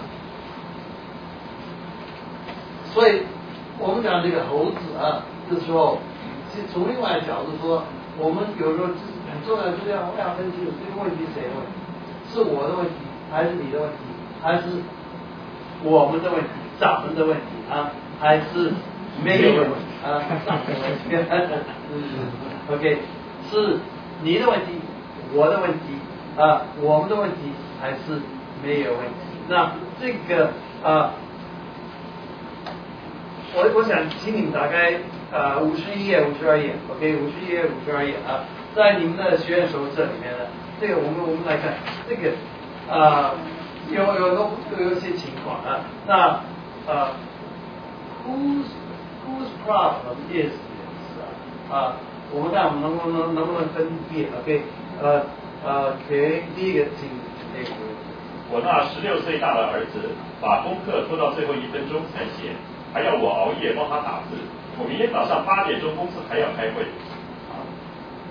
Speaker 1: 所以我们讲这个猴子啊的时候。是从另外的角度说，我们有时候很重要，就是要要分清楚这个问题是谁的问题，是我的问题，还是你的问题，还是我们的问题，咱们的问题啊，还是没有问题啊，咱们的问题。OK， 是你的问题，我的问题啊，我们的问题，还是没有问题？那这个啊，我我想请你们大概。呃，五十一页、五十二页 ，OK， 五十一页、五十二页啊，在你们的学院手册里面呢，这个我们我们来看，这个啊、呃、有有有有一些情况啊，那呃 ，whose whose problem is this 啊？我们看我们能不能能不能分辨 ？OK， 呃呃 ，OK， 第一个请那个，
Speaker 3: 我那十六岁大的儿子把功课拖到最后一分钟才写，还要我熬夜帮他打字。我明天早上八点钟公司还要开会。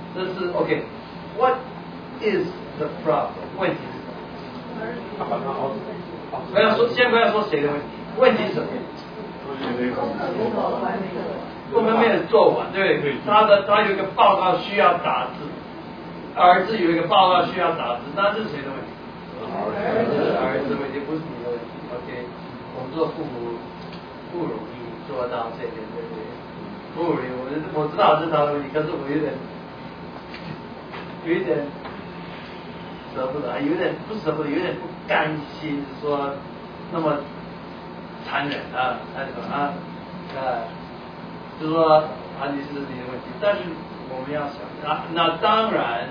Speaker 1: 这是 OK。What is the problem？ 问题是什么？不要说，先不要说谁的问题，问题是什么？我们没有做完，对不对？他的他有一个报告需要打字，儿子有一个报告需要打字，那这是谁的问题？儿子儿子的问题，不是你的问题。OK， 我们做父母不容易做到这点，对不对？不容易，我我知道这是他的问题，可是我有点有一点舍不得，有点不舍不得，有点不甘心，说那么残忍啊，那种啊啊。就是说，啊，你是自己的问题，但是我们要想啊，那当然，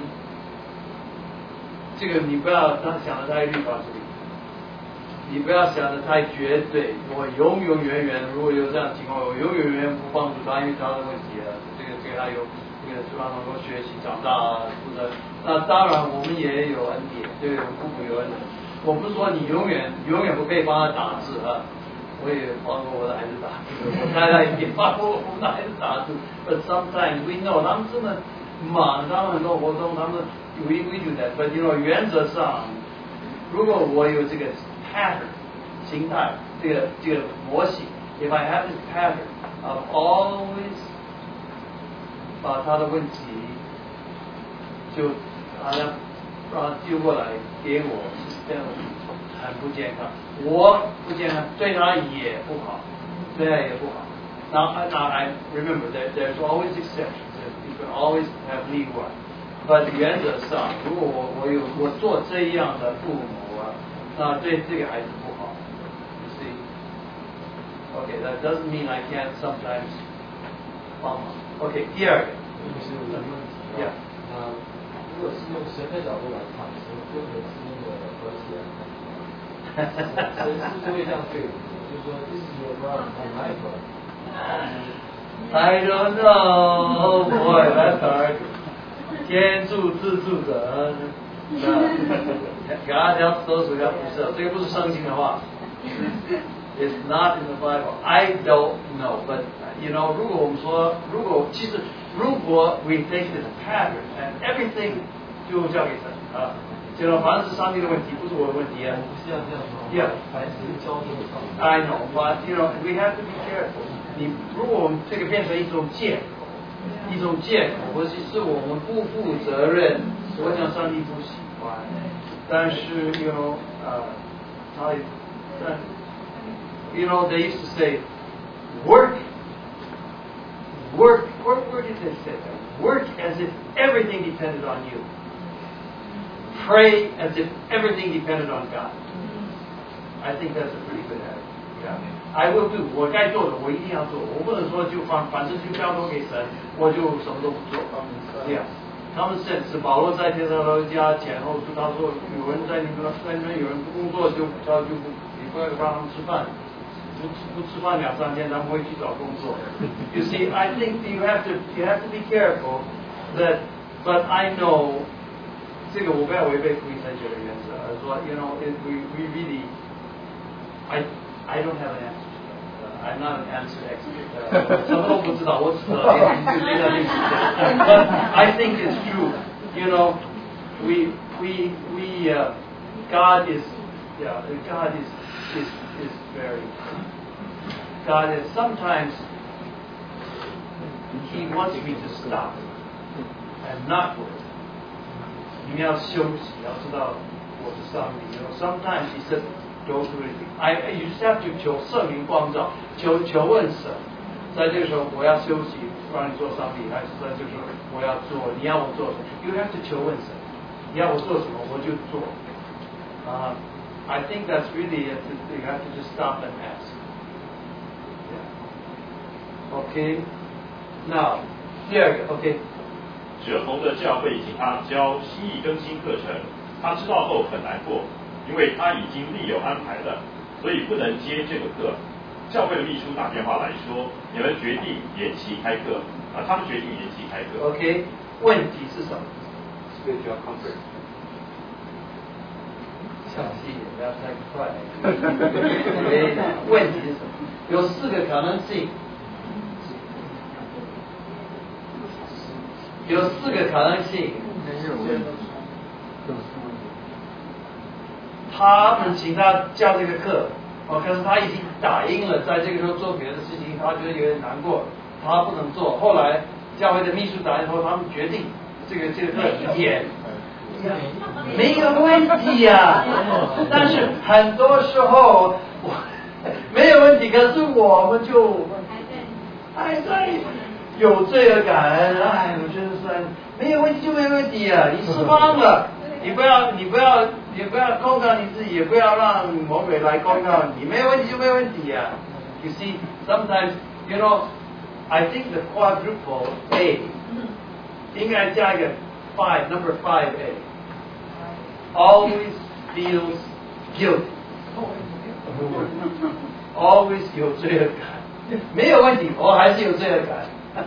Speaker 1: 这个你不要当想的太律法主义，你不要想的太绝对。我永永远远，如果有这样的情况，我永永远远不帮助他，因为他的问题啊，这个这个他有这个希望能够学习长大啊，或者那当然我们也有恩典，对我们父母有恩典。我不是说你永远永远不可以帮他打字啊。我也帮过我的孩子打字，我太太也帮过我们的孩子打字。But sometimes we know 他们这么忙，他们很多活动，他们 we we do that。But you know 原则上，如果我有这个 pattern 形态，这个这个模型 ，if I have this pattern of always 把他的问题就好像让他丢过来给我，是这样很不健康。我不健康，对他也不好，对他也不好。Now, now I remember that there's always exceptions. You can always have leeway. But 原则上，如果我我有我做这样的父母啊，那对这个孩子不好。You see? Okay, that doesn't mean I can't sometimes 帮忙。OK， 第二个。
Speaker 4: 就是我的问题。
Speaker 1: Yeah.
Speaker 4: 那如果是用神的角度来看，神不能是用的关系来看。神是就会这样对我，就是说，this is your brother, my brother.
Speaker 1: I don't know, boy, that's hard. 天助自助者，给大家搜索一下，不是，这个不是圣经的话。It's not in the Bible. I don't know, but you know, 如果我们说，如果其实如果 we take this pattern and everything 就交给神啊。就说凡是上帝的问题，不是我的问题啊。
Speaker 4: 不是要这样说。
Speaker 1: Yeah.
Speaker 4: 凡是交给上帝。
Speaker 1: I know, but you know, we have to be careful. 你如果我们这个变成一种借口，一种借口，或者是我们不负责任，我想上帝不喜欢。但是 you know, 呃，他但 you know, they used to say, work, work. Where, where did they say that? Work as if everything depended on you. Pray as if everything depended on God. I think that's a pretty good attitude. Yeah. I will do. 我该做的我一定要做，我不能说就反反正就交托给神，我就什么都不做。这样，他们甚至保罗在帖撒罗尼迦前后说，他说有人在你们在你们有人不工作就他就不你不要让他们吃饭，不吃不吃饭两三天，他们会去找工作。You see, I think you have to you have to be careful that, but I know. 这个我不要违背福音神学的原则，而说 you know, it, we we really, I I don't have an answer to that. I'm not an answer expert. 什么都不知道，我只知道这个历史。But I think it's true. You know, we we we uh, God is yeah, God is is is very God is sometimes He wants me to stop and not work. 你要休息，要知道我是上帝。You know, sometimes he said, "Go through it." I you just have to 求圣灵光照，求求问神。在这个时候，我要休息，让你做上帝，还是在这个时候我要做？你要我做什么 ？You have to 求问神。你要我做什么，我就做。啊、uh, ，I think that's really it. You have to just stop and ask. Yeah. Okay. Now, 第二个 ，OK。
Speaker 3: 哲宏的教会请他教新义更新课程，他知道后很难过，因为他已经另有安排了，所以不能接这个课。教会的秘书打电话来说，你们决定延期开课啊，他们决定延期开课。
Speaker 1: OK， 问题是什么
Speaker 5: ？Spiritual comfort。
Speaker 1: 小心一点，不要太快。问题是什么？有四个可能性。 有四个可能性。他们请他教这个课，哦，可是他已经答应了，在这个时候做别的事情，他觉得有点难过，他不能做。后来教会的秘书答应后，他们决定这个这个课演，没有问题呀、啊。但是很多时候我没有问题，可是我们就还在有罪恶感。哎，我觉得是没有问题就没有问题啊，你释放了。你不要，你不要，你不要控告你自己，也不要让魔鬼来控告你，没有问题就没有问题啊。You see, sometimes, you know, I think the quadruple A 应该加一个 five, number five A. Always feels guilty. Always 有罪恶感，没有问题，我还是有罪恶感。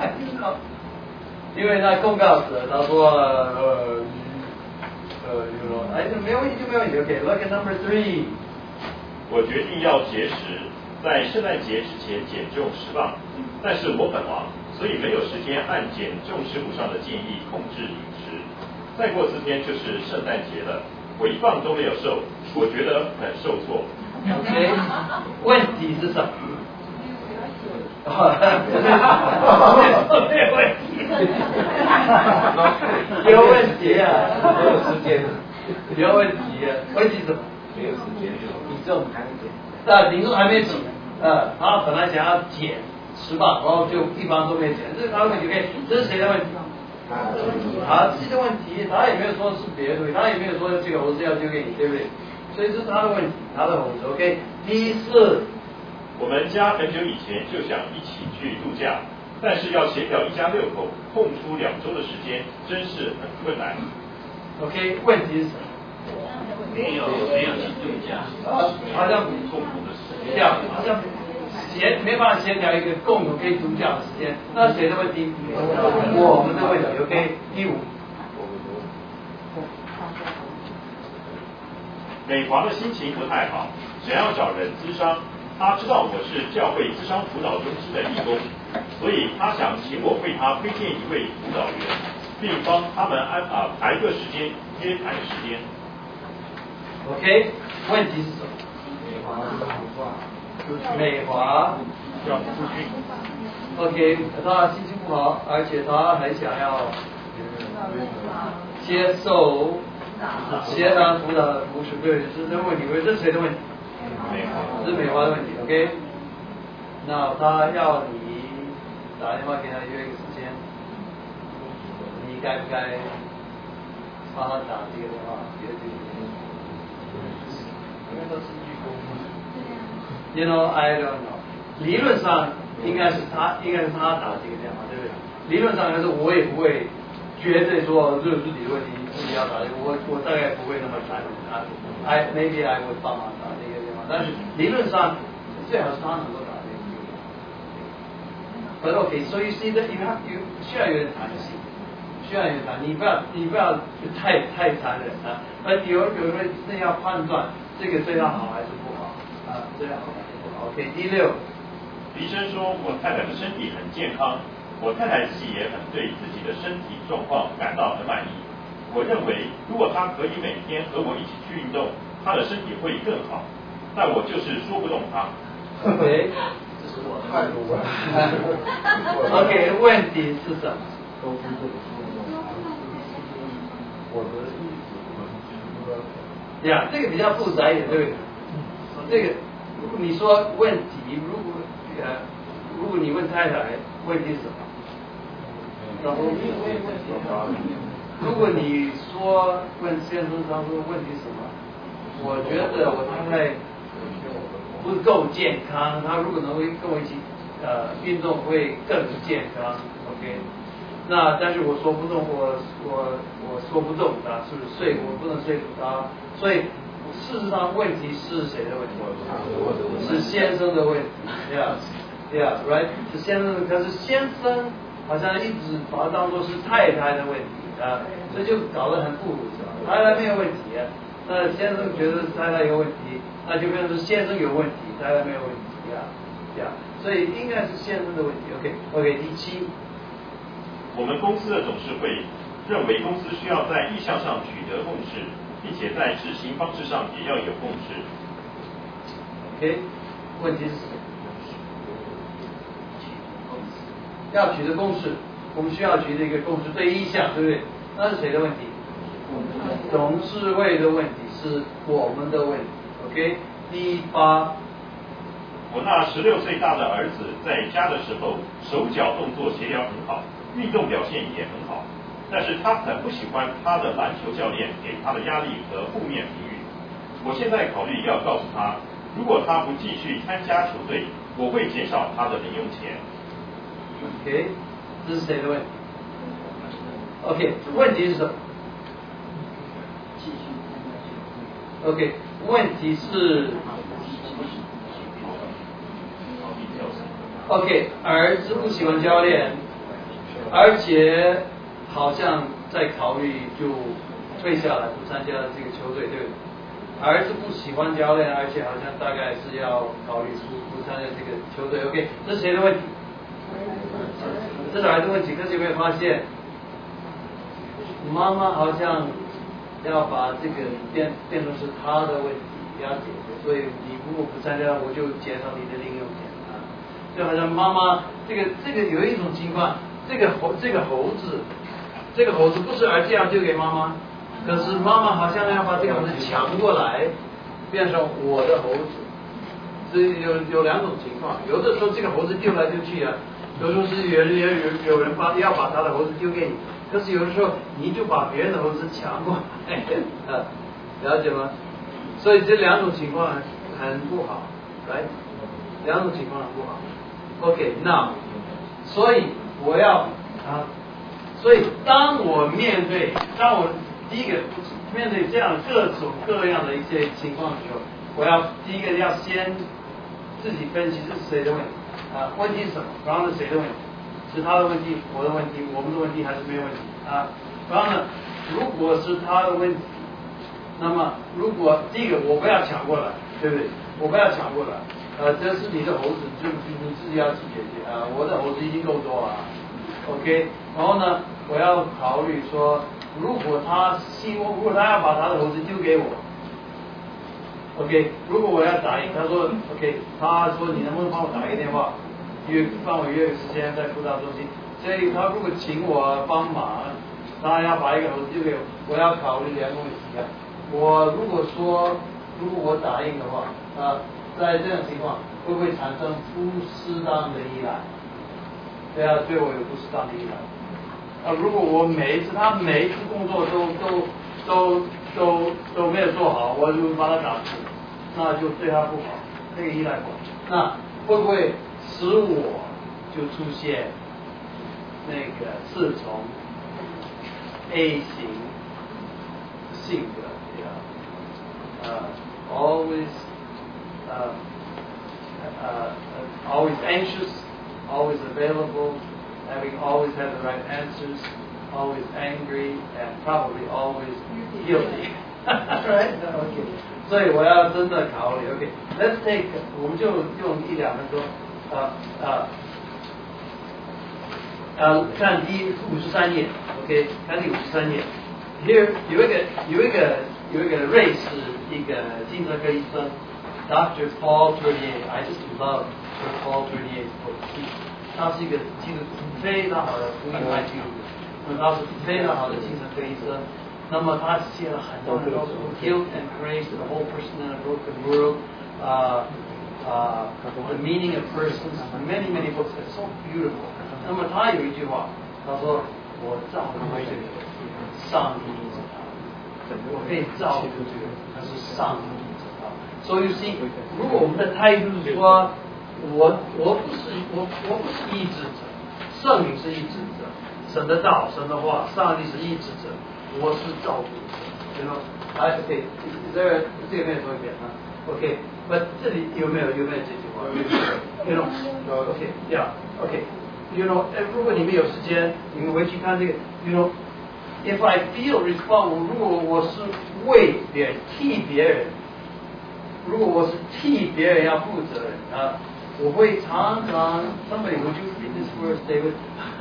Speaker 1: 因为那控告者他说呃。呃，you know, 哎，没有问题就没有问题。OK, look at number three.
Speaker 3: 我决定要节食，在圣诞节之前减重十磅，但是我本忙，所以没有时间按减重食谱上的建议控制饮食。再过四天就是圣诞节了，我一磅都没有瘦，我觉得很受挫。
Speaker 1: OK, 问题是什么？没有问题，有问题啊！
Speaker 4: 没有时间，
Speaker 1: 有问题啊！问题是什么？
Speaker 4: 没有时间，体重还没减。
Speaker 1: 啊，体重还没减，呃，他本来想要减十磅，然后就一磅都没减，这是他的问题。OK，这是谁的问题？他自己的问题，他也没有说是别的东西，他也没有说这个猴子要丢给你，对不对？所以这是他的问题，他的猴子。OK， 第四。
Speaker 3: 我们家很久以前就想一起去度假，但是要协调一家六口空出两周的时间，真是很困难。
Speaker 1: OK， 问题是什么？
Speaker 6: 没有没有去度假，
Speaker 1: 啊，好像
Speaker 3: 痛苦的时间，
Speaker 1: 这样，好像协没办法协调一个共同可以度假的时间，那谁的问题？我们的问题。OK， 第五。
Speaker 3: 美华的心情不太好，想要找人咨商。他知道我是教会咨商辅导中心的义工，所以他想请我为他推荐一位辅导员，并帮他们安啊排个时间约谈时间。
Speaker 1: OK， 问题是什么？美华
Speaker 3: 要咨询。
Speaker 1: OK， 他心情不好，而且他还想要接受协谈辅导的服务，对，是这个问题，这是谁的问题？是美华的问题 ，OK？ 那他要你打电话给他约一个时间，你该不该帮他打这个电话？约这个时间？因为都是义工。You know, I don't know. 理论上应该是他，应该是他打这个电话，对不对？理论上来说，我也不会绝对说这是自己的问题，自己要打这个，我我大概不会那么残忍啊。I maybe I 会帮忙打这个电话，但是理论上最好是他能够打这个电话。But OK, so you see that you have you 需要有点弹性，需要有点弹，你不要你不要太太残忍啊。而有有人那要判断这个对他好还是不好啊，对他好还是不好。OK， 第六。
Speaker 3: 医生说我太太的身体很健康，我太太自己也很对自己的身体状况感到很满意。我认为如果她可以每天和我一起去运动，她的身体会更好。但我就是说不动她。
Speaker 1: OK，
Speaker 4: 这是我的态度。
Speaker 1: OK， 问题是什么？
Speaker 4: 都是这个说我的意思，
Speaker 1: 对呀，这个比较复杂一点，对不对？这个你说问题，如果呃，如果你问太太问题是什么？然后如果你说问先生，他说问题是什么？我觉得我太太不够健康，他如果能够跟我一起呃运动会更健康。OK， 那但是我说不动，我我我说不动他，是不是说我不能说服他？所以事实上问题是谁的问题？是先生的问题。Yeah, yeah, right？ 是先生的，可是先生好像一直把它当作是太太的问题啊，所以就搞得很复杂。太太没有问题啊，那先生觉得太太有问题，那就变成是先生有问题，太太没有问题呀，呀，所以应该是先生的问题。OK，OK， 第七。
Speaker 3: 我们公司的董事会认为公司需要在意向上取得共识，并且在执行方式上也要有共识。
Speaker 1: OK， 问题是什么？要取得共识，我们需要取得一个共识，对意向，对不对？那是谁的问题？董事会的问题，是我们的问题。OK， 第八。
Speaker 3: 我那十六岁大的儿子在家的时候，手脚动作协调很好，运动表现也很好，但是他很不喜欢他的篮球教练给他的压力和负面评语。我现在考虑要告诉他，如果他不继续参加球队，我会减少他的零用钱。
Speaker 1: OK， 这是谁的问题 ？OK， 问题是什么 ？OK， 问题是。OK， 儿子不喜欢教练，而且好像在考虑就退下来不参加这个球队，对不对？儿子不喜欢教练，而且好像大概是要考虑不不参加这个球队。OK， 这是谁的问题？这是儿子的问题。可是有没有发现，妈妈好像要把这个变变成是他的问题要解决，所以你如果不参加，我就减少你的零用钱。就好像妈妈这个这个有一种情况，这个猴这个猴子，这个猴子不是儿子要丢给妈妈，可是妈妈好像要把这个猴子抢过来，变成我的猴子。所以有有两种情况，有的时候这个猴子丢来丢去啊，有时候是有人有有人把要把他的猴子丢给你，可是有的时候你就把别人的猴子抢过来，啊，了解吗？所以这两种情况很不好，来，两种情况很不好。OK， 那所以我要啊，所以当我面对，当我第一个面对这样各种各样的一些情况的时候，我要第一个要先自己分析这是谁的问题啊？问题是什么？然后是谁的问题？是他的问题，我的问题，我们的问题还是没有问题啊？然后呢，如果是他的问题，那么如果第一个我不要抢过来，对不对？我不要抢过来。呃，这是你的猴子，就你自己要去解决啊！我的猴子已经够多了 ，OK。然后呢，我要考虑说，如果他希望，如果他要把他的猴子丢给我 ，OK。如果我要打印，他说 OK， 他说你能不能帮我打一个电话，约帮我约个时间在辅导中心。所以他如果请我帮忙，他要把一个猴子丢给我，我要考虑两个问题啊。我如果说，如果我打印的话，啊。在这种情况，会不会产生不适当的依赖？对啊，对我有不适当的依赖。啊，如果我每一次他每一次工作都都都都都没有做好，我就把他打死，那就对他不好，这个依赖不好。那会不会使我就出现那个自从 A 型性格的呃 always Uh, uh, always anxious, always available, having always had the right answers, always angry, and probably always guilty. Right? Okay. 所以我要真的考虑。Okay. Let's take. 我们就用一两分钟。呃呃呃，看第五十三页。OK， 看第五十三页。Here 有一个有一个有一个瑞士一个精神科医生。Doctor Paul Tournier, I just love Paul Tournier's book. 他是一个基督非常好的福音派基督徒，那他是非常好的精神科医生。那么他写了很多很多书 ，Guilt and Grace, The Whole Person in a Broken World, uh, uh, The Meaning of Persons, many many books. It's so beautiful. 那么他有一句话，他说：“我照顾这个，上帝医治他；我可以照顾这个，但是上帝。” So you see， 如果我们的态度是说，我我不是我我不是医治者，圣灵是医治者，神的道、神的话，上帝是医治者，我是照顾者。You know， I OK， 这这个没有说一遍啊。OK， 那这里有没有有没有这句话 ？You know，OK，yeah，OK，You know， 如果你们有时间，你们回去看这个 ，You know，if I feel responsible， 如果我是为别人、替别人。如果我是替别人要负责任啊， 我会常常 somebody would you read this verse David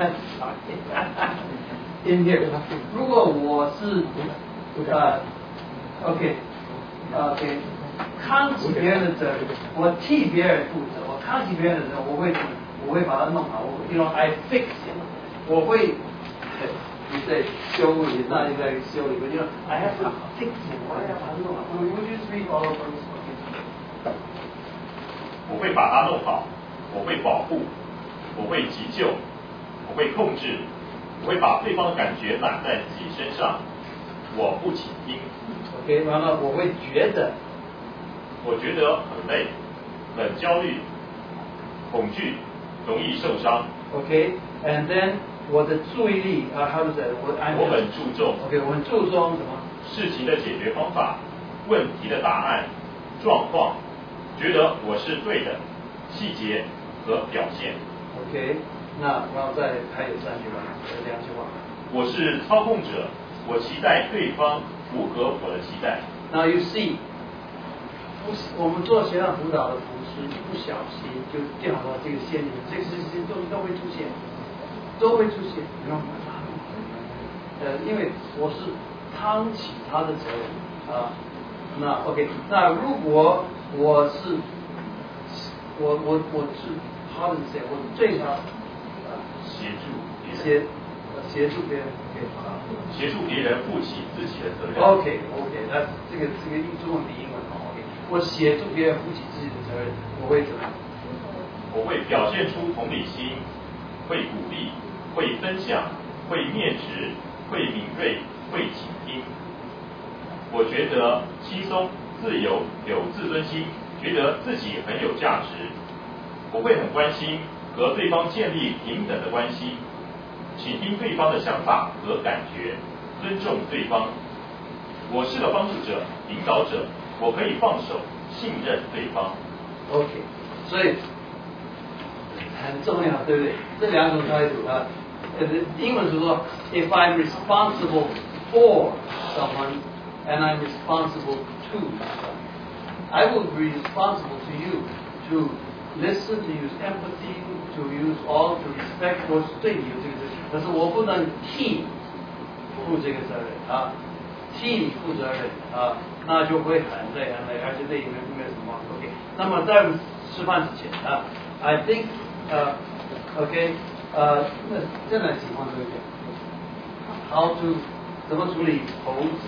Speaker 1: in here 如果我是呃 OK OK 扛起别人的责任，我替别人负责，我扛起别人的责任，我会我会把它弄好，我 you know I fix it 我会你在修理那你在修理 you know I have to fix it 我要把它弄好 would you read all of those
Speaker 3: 我会把它弄好，我会保护，我会急救，我会控制，我会把对方的感觉揽在自己身上，我不倾听。
Speaker 1: OK， 完了，我会觉得，
Speaker 3: 我觉得很累，很焦虑，恐惧，容易受伤。
Speaker 1: OK，and then 我的注意力啊，还有在我
Speaker 3: 我很注重。
Speaker 1: OK， 我很注重什么？
Speaker 3: 事情的解决方法，问题的答案，状况。觉得我是对的，细节和表现。
Speaker 1: OK， 那然后再还有三句话，有两句话。
Speaker 3: 我是操控者，我期待对方符合我的期待。
Speaker 1: Now you see， 我们做学校辅导的同时，一不小心就掉到这个陷阱，这个事情都都会出现，都会出现。呃，因为我是扛起他的责任啊。那 OK， 那如果我是我我我是 how to say 我最常
Speaker 3: 协助别
Speaker 1: 协
Speaker 3: 人，
Speaker 1: 协助别人，
Speaker 3: 协助别人负起自己的责任。
Speaker 1: OK OK， 那这个这个中文比英文好。OK， 我协助别人负起自己的责任，我会怎么样？
Speaker 3: 我会表现出同理心，会鼓励，会分享，会面质，会敏锐，会倾听。我觉得轻松。自由，有自尊心，觉得自己很有价值。我会很关心和对方建立平等的关系，倾听对方的想法和感觉，尊重对方。我是个帮助者、引导者，我可以放手，信任对方。
Speaker 1: OK， 所以很重要，对不对？这两种态度啊，英文是说 ，If I'm responsible for someone and I'm responsible to I will be responsible to you to listen, to use empathy, to use all, to respect 我是对你有这个责任，可是我不能替负这个责任啊，替你负责任啊，那就会很累很累，而且对你们没有什么 OK。那么在吃饭之前啊 ，I think 呃 OK 呃，那这两情况都有点 ，How to 怎么处理猴子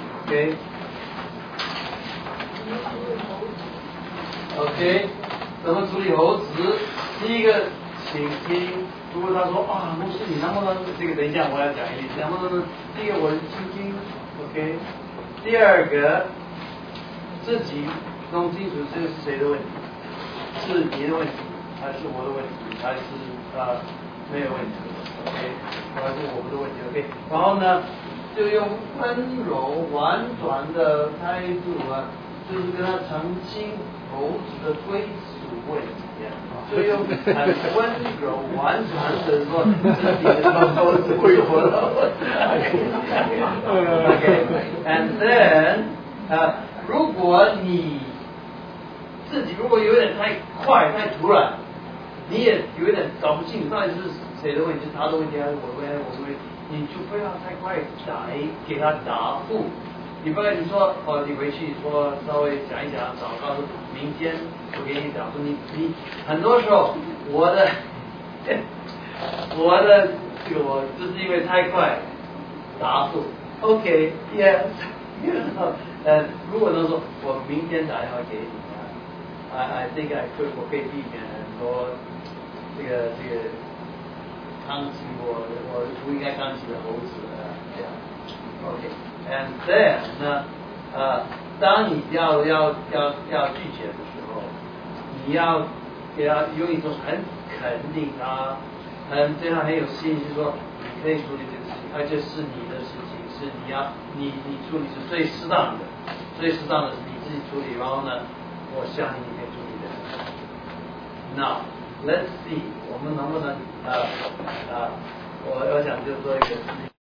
Speaker 1: OK。OK， 怎么处理猴子？第一个，请听。如果他说啊，牧师，你能不能这个等一下我要讲一句，能不能？第一个我倾听 ，OK。第二个，自己弄清楚这个是谁的问题，是你的问题，还是我的问题，还是啊、呃、没有问题 ，OK， 还是我们的问题 ，OK。然后呢，就用温柔婉转的态度啊。就是跟他澄清猴子的归属问题，所以用很温柔婉转的说，自己的猴子不是我的问题。OK，and then， 呃，如果你自己如果有点太快、太突然，你也有点搞不清楚到底是谁的问题，是他的问题还是我的问题，还是我的问题，你就不要太快来给他答复。你不然你说哦，你回去说稍微讲一讲，早告诉明天我给你讲说你你很多时候我的我的这个我就是因为太快答复 ，OK yes， 呃，如果能说我明天打电话给你啊 ，I I think I could 我可以避免很多这个这个刚起我我不应该刚起的猴子啊这样 ，OK。And then 呢，呃，当你要要要要拒绝的时候，你要给他用一种很肯定他，很对他很有信心，说你可以处理这个事情，而且是你的事情，是你要你你处理是最适当的，最适当的是你自己处理，然后呢，我相信你可以处理的。Now let's see， 我们能不能呃呃，我我想就做一个。